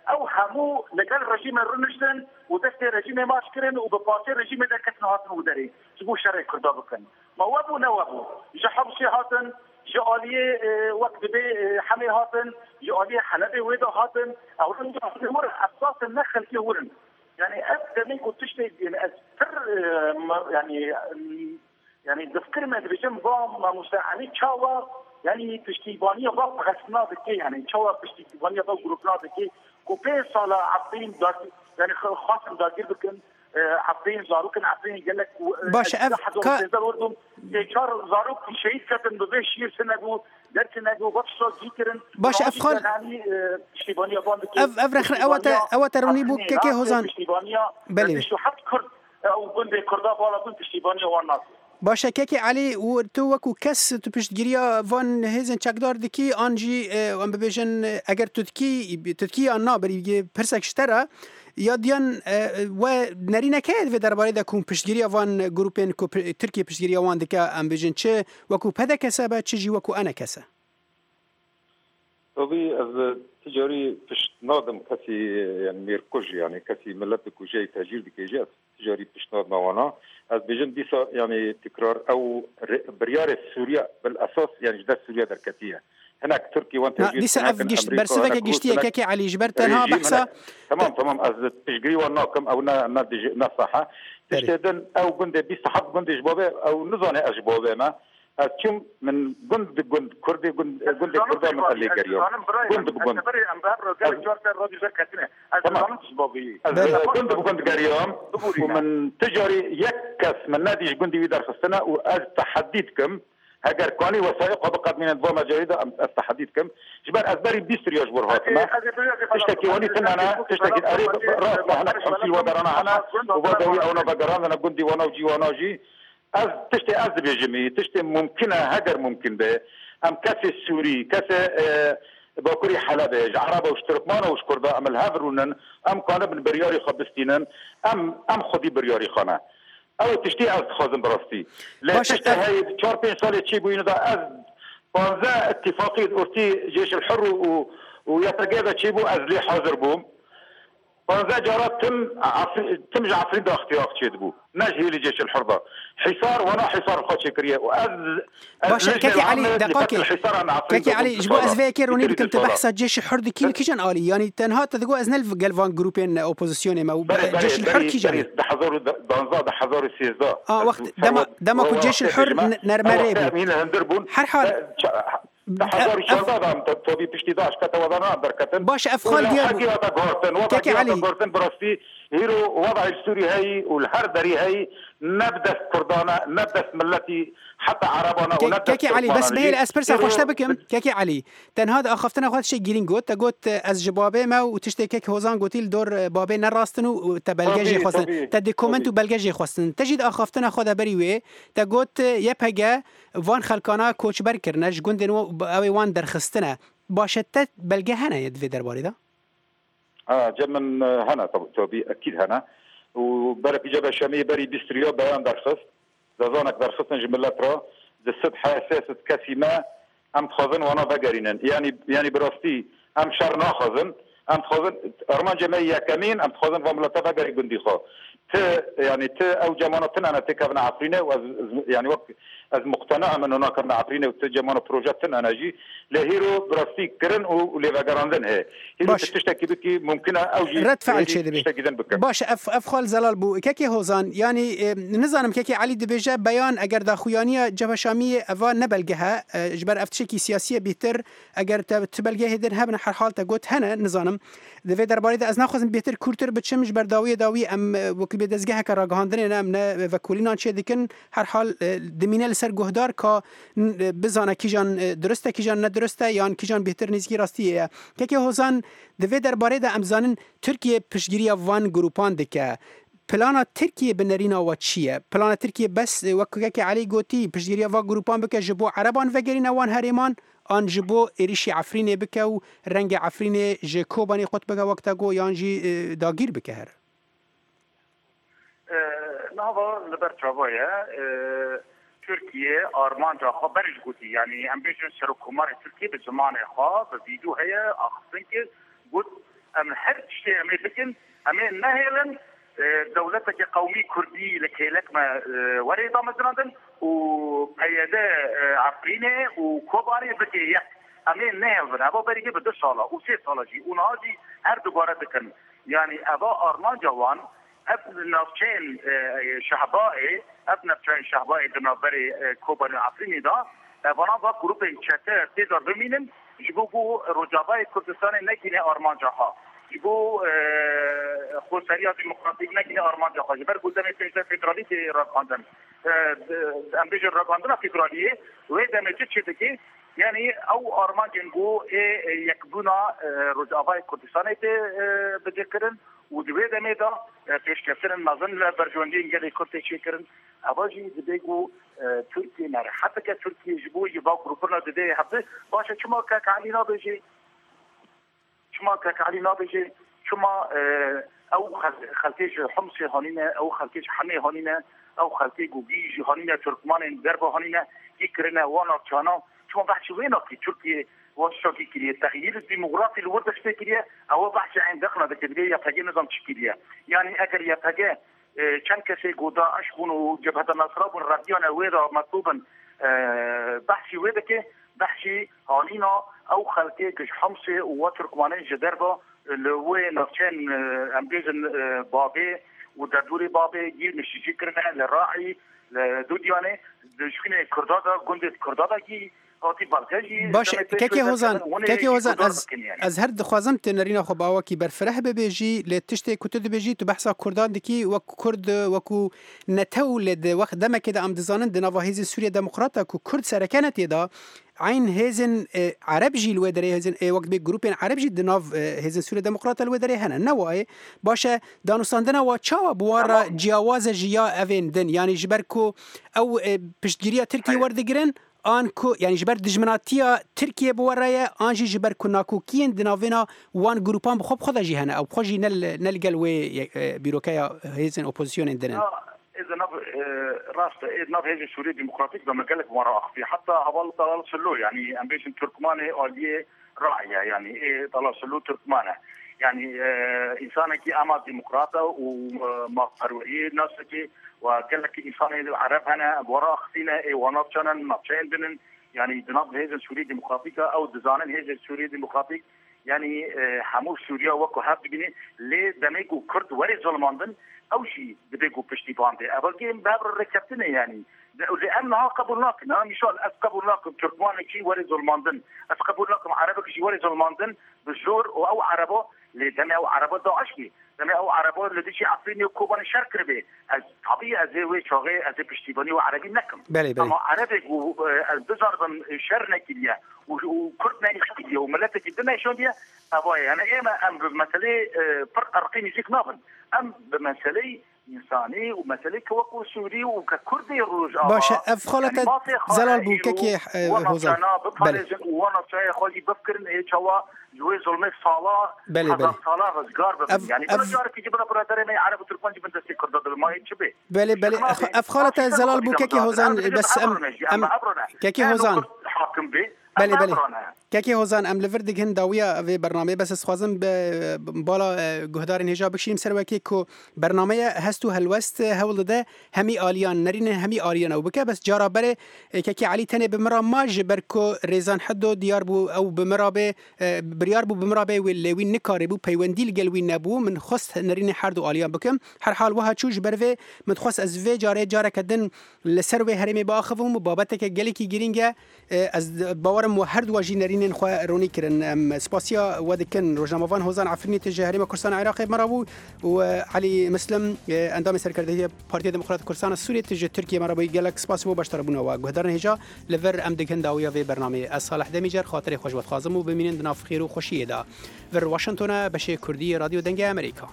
او همو لقل رژیم رونشتن و دست رژیم ماش کرن و بپاسی رژیم ده کتن هاتن و داری جبو شرع کردا بکن ما وابو نوابو جا حبشی هاتن جا آلیه وقت به حمی هاتن جا آلیه حلبه ویدا هاتن او رنجا ورن اساس النخل که ورن يعني ابدا منكم تشتي يعني اكثر يعني يعني تذكر ما بجم ضام مساعدين تشاوا يعني تشتيبانيه ضغط غسنا بكي يعني تشاوا تشتيبانيه ضغط جروبنا بكي كوبي صاله عبدين يعني خاصم داير بكن عبدين زاروكن عبدين قال لك باش اف كا شهر زاروك شهيد كتن ببيش شير سنه باش افخال اف افرخ اوت اوت روني بو كيكي هوزان بله باشه كيكي علي و تو وكو كس تو پشتگیریا وان هزن چکدار دکی آنجی ام ببیجن اگر تدکی تدکی آن بری پرسک شتره یا دیان و نرینه که و درباره دا کون پشتگیریا وان گروپین کو ترکیه پشتگیریا وان دکا ام ببیجن چه وكو پدا کسا با چه جی وكو انا کسا طبي از تجاري پشت نادم كسي يعني ميركوج يعني كسي ملت كوجي تاجير دكيجات تجاري پشت ناد موانا از بيجن ديسا يعني تكرار او بريار سوريا بالاساس يعني جدا سوريا دركتيه هناك تركي وانت ديسا اف جشت برسفك جشتيه كاكي علي جبرتنها بحثا تمام تمام از تشجري وناكم او نا نا صحه تشتدن او بند بيستحق بند جبابه او نزانه اجبابه ما كم من جند جند كردي جند جند كردا من اللي قريب جند بجند جند بجند قريب ومن تجاري يكس من نادي جندي ويدار في السنة وأز تحديدكم هاجر كوني وثائق وبقت من نظام جريدة أز تحديدكم جبار أزبري بيستري يجبر هاتما تشتكي وني تنانا تشتكي قريب رأس احنا خمسين ودرنا أنا وبدوي أو نبقران أنا جندي وانا وجي وانا وجي از تشتي از بيجمي تشتي ممكنه هجر ممكن به ام كاسي السوري كاسي اه باكوري حلبة عربة وش تركمانة وش كردا ام الهافرونن ام كان بن برياري خبستينن ام ام خدي برياري خانه او تشتي از خازن براستي لا تشتي هاي چهار پنج سال چي بوين دا از بانزا اتفاقية اورتي جيش الحر و ويتجاذب چي بو از لي حاضر بوم بانزا جارات تم عفري تم جعفرين دا اختيار تشدبو نجي لجيش الحربة حصار وانا حصار الخوت شكريه واز باش كاكي علي دقاقي كاكي علي جبو از فيكر وني بكم تبحث جيش الحر دكي كيجن الي يعني تنها تدقو از نلف جلفان جروبين اوبوزيسيون ما جيش الحر كيجن دحضور بانزا دحضور السيزا اه وقت دما دما جيش الحر نرمريبو مين هندربون حر حال تحضر شردادم تبي بشتي داش كتوضنا دركتن باش افخال ديال كاكي علي غورتن براسي هيرو وضع السوري هاي والهردري هاي نبدأ كردانا نبدأ ملتي حتى عربنا ونبدأ كاكي علي بس بهي الاسبرسا خوش تبكم كاكي علي تن هذا اخفتنا اخوات شي جيرين قوت تقوت از جبابه ما وتشتي كاك هوزان قوتيل دور بابي نراستن وتبلغاجي خواستن تدي كومنت وبلغاجي خواستن تجد اخفتنا خدا بريوي تقوت يبهجا وان خلقانا كوتش بركرنج جندن او وان درخستنا باشتت بلغه هنا يد في درباري ده اه جمن هنا طبي اكيد هنا وبرك جبهه شاميه بري بيستريو بيان درخص زازانك درخص نجملات را دست حساسه كسيمه ام تخزن وانا بقرينن يعني يعني براستي ام شر ناخذن ام تخزن ارمان جمعيه كمين ام تخزن وملتا بقري بندي خو ت يعني ت او جمانتنا انا تكبنا عفرينه يعني وقت از مقتنع من هناك كنا عفرينه وتجمعنا بروجكتنا انا جي لهيرو براستي كرن وليفاغراندن هي هي تشتكي بكي ممكن او جي رد فعل شيء دبي باش اف افخال زلال بو كاكي هوزان يعني نظام كاكي علي دبيجا بيان اگر دا خويانيه جبهه شاميه افا نبلغها جبر افتشكي سياسيه بيتر اگر تبلغه هدن هبن هر حال تا قلت هنا نظام دفي درباري از ناخذ بيتر كورتر بتشمج برداويه داوي ام وكل بدزغه كراغاندن ام وكولينا چه دكن هر حال دمينه لسر گهدار کا بزانه کیجان درسته کیجان ندرسته یا کیجان بهتر نزگی راستیه که هوزان دوی درباره ده امزانن ترکیه پشگیری وان گروپان دکه پلان ترکیه بنرینا و چیه پلان ترکیه بس وکه که علی گوتی پشگیری وان گروپان بکه جبو عربان وگرینا وان هریمان آن جبو ایریشی عفرینه بکه و رنگ عفرینه جکوبانی خود بکه وقتا گو یانجی داگیر بکه هر نهضا لبرتشافايا تركيا ارمان جا خبرش قوتي يعني ام بيجن سركمار تركيا بزمان خا بفيديو هي اخفنك قلت ام هر شيء ام بكن ام نهلا دولتك قومي كردي لكيلك ما وريضه مثلا وقياده عقلينه وكباري بكيه امين نهل ابو بريجي بده صاله وسي صاله جي وناجي هر دوباره دكن يعني ابا ارمان جوان ابن نافشين شعبائي ابن نافشين شعبائي دنابري كوباني عفريني دا ابنا با جروب چته تیدار بمینن جبو رجابای کردستان نگینه ارمان جاها جبو خودسری دموکراتیک نگینه ارمان جاها جبر گودم پیش فدرالی تی راکاندن امبیج راکاندن فدرالیه و دم چه چه يعني او ارمان جنگو يكبونا رجابای کردستان تی بذكرن ودوی دمیدا پیش کردن نازن لبرجوندی انگلی کرده چی کردن آوازی دیگو ترکی نره حتی که ترکی جبو یبا گروپنا دیده هفته باشه چما که کعلینا بجی چما که کعلینا بجی چما او خلکیش حمص هانینه او خلکیش حمی هانینه او خلکی گوگیج هانینه ترکمان درب هانینه یکرنه وانا چانا چما بحث وینا که ترکی وشاكي كليه التغيير الديموغرافي اللي ورد فكريه او بحث عن دخله بكبريه يفاجئ نظام تشكيليه يعني اجر يفاجئ كان كسي غودا اشبون جبهه النصر والراديون ويرا مطلوبا بحثي ويدك بحثي هالينا او خلقي كش حمصي وتركمانين جدربا اللي هو نفسين امبيزن بابي ودردوري بابي جيل مش ذكرنا للراعي لدوديانه دشخينه كردادا گوند كردادا کی باش كيكي هوزان كيكي هوزان از از هر دخوازم تنرينا خو باوكي برفرح ببيجي لتشتي كنت بيجي تو بحثا كردان دكي وكو كرد وكو نتولد وقت دما كده ام دزانن دنوا هيز سوريا ديمقراطا كو كرد سركانت يدا عين هيزن عربجي الودري هيزن وقت بي جروبين عربجي دناف هيزن سوريا ديمقراطا الودري هنا نواي باشا دانوستاندنا و تشاوا بوارا جیاواز جیا افين دن يعني جبركو او پشتگیری ترکی وردگرن آنکو یعنی جبر دجمناتیا ترکیه بورایا آنجی جبر کناکوکین دناوینا وان گروپان بخوب خدا جهنه او بخوجی نل نلقل و بیروکایا هیزن اپوزیسیون اندنن اذا نف راست اذا نف هيجي سوريا ديمقراطيك لما قال لك ورا اخفي حتى هبل طلال سلو يعني امبيشن تركماني اوليه راعيه يعني ايه طلال سلو تركمانه يعني آه انسانك اما ديمقراطه وما فروعيه ناسك وقال لك انسان العرب هنا ورا اختينا اي ونطشنا نطشين بنن يعني دناب هيز سوريا ديمقراطيكا او دزانن هيز سوريا ديمقراطيك يعني آه حموش سوريا وكو هاب بني لي دميكو كرد وري ظلماندن او شيء بديكو بشتي باندي ابلكي باب ركبتنا يعني لانها قبلناك نعم مشال قبلناكم تركمان شيء وري ظلماندن قبلناكم عربك شيء وري ظلماندن بالجور او عربو لدمي او عربو داعش بي دمي او عربو اللي شيء عفريني وكوبان شركر بي طبيعي زي وي شوغي از بشتيباني وعربي نكم بلي بلي اما عربي بزربن شرنا كليا وكردنا كليا وملتك الدنيا شلون دي ابوي انا ايما ام بمثلي فرق ارقيني زيك نابن ام بمثلي انساني ومثلي كوكو سوري وككردي الرجع باشا افخالت زلال بوككي هوزان بلي وانا شاي خالي بفكر ان تشوا جوي ظلمي صاله بلي بلي صاله غزغار يعني كل جار كي جبنا برادر ما عرب تركمان جبنا دستي كرد ما يتشبه بلي بلي افخالت زلال بوككي هوزان بس ام ام ككي هوزان حاكم به بله بله كاكي هوزان ام لفردك هن داوية في برنامج بس خوازم بالا جهدار نهجا بكشيم سروكي كو برنامج هستو هالوست هول ده همي آليان نرين همي آليان او بكا بس جارا بره كاكي علي تاني بمرا ما جبركو ريزان حدو ديار بو او بمرابه بريار بو بمرابه واللي وين نكاري بو بيوندي لقل وين نبو من خص نرين حردو آليان بكم هر حال وها تشوش برفي من خص از في جاري جارا كدن لسروي هرمي باخفهم بابتك جلكي جرينجا از باورم وهرد واجي نرين خو روني كرن سباسيا ودكن روجناموفان هوزان عفرني تجاهري ما كردستان عراقي مرابو وعلي مسلم اندام سركردهيه بارتي ديمقراط كردستان السوري تجاه تركيا مرابو جالك سباسيو باشتربونا وغدرن هجا لفر ام دكن داويا في برنامج الصالح دميجر خاطر خوش وقت خازم وبمينن دناف خير وخوشيه دا فر واشنطن بشي كردي راديو دنگ امريكا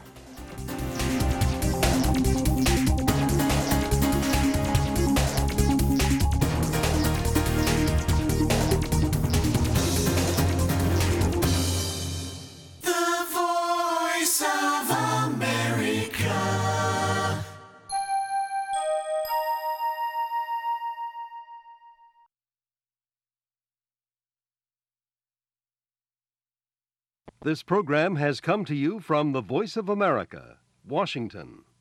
This program has come to you from the Voice of America, Washington.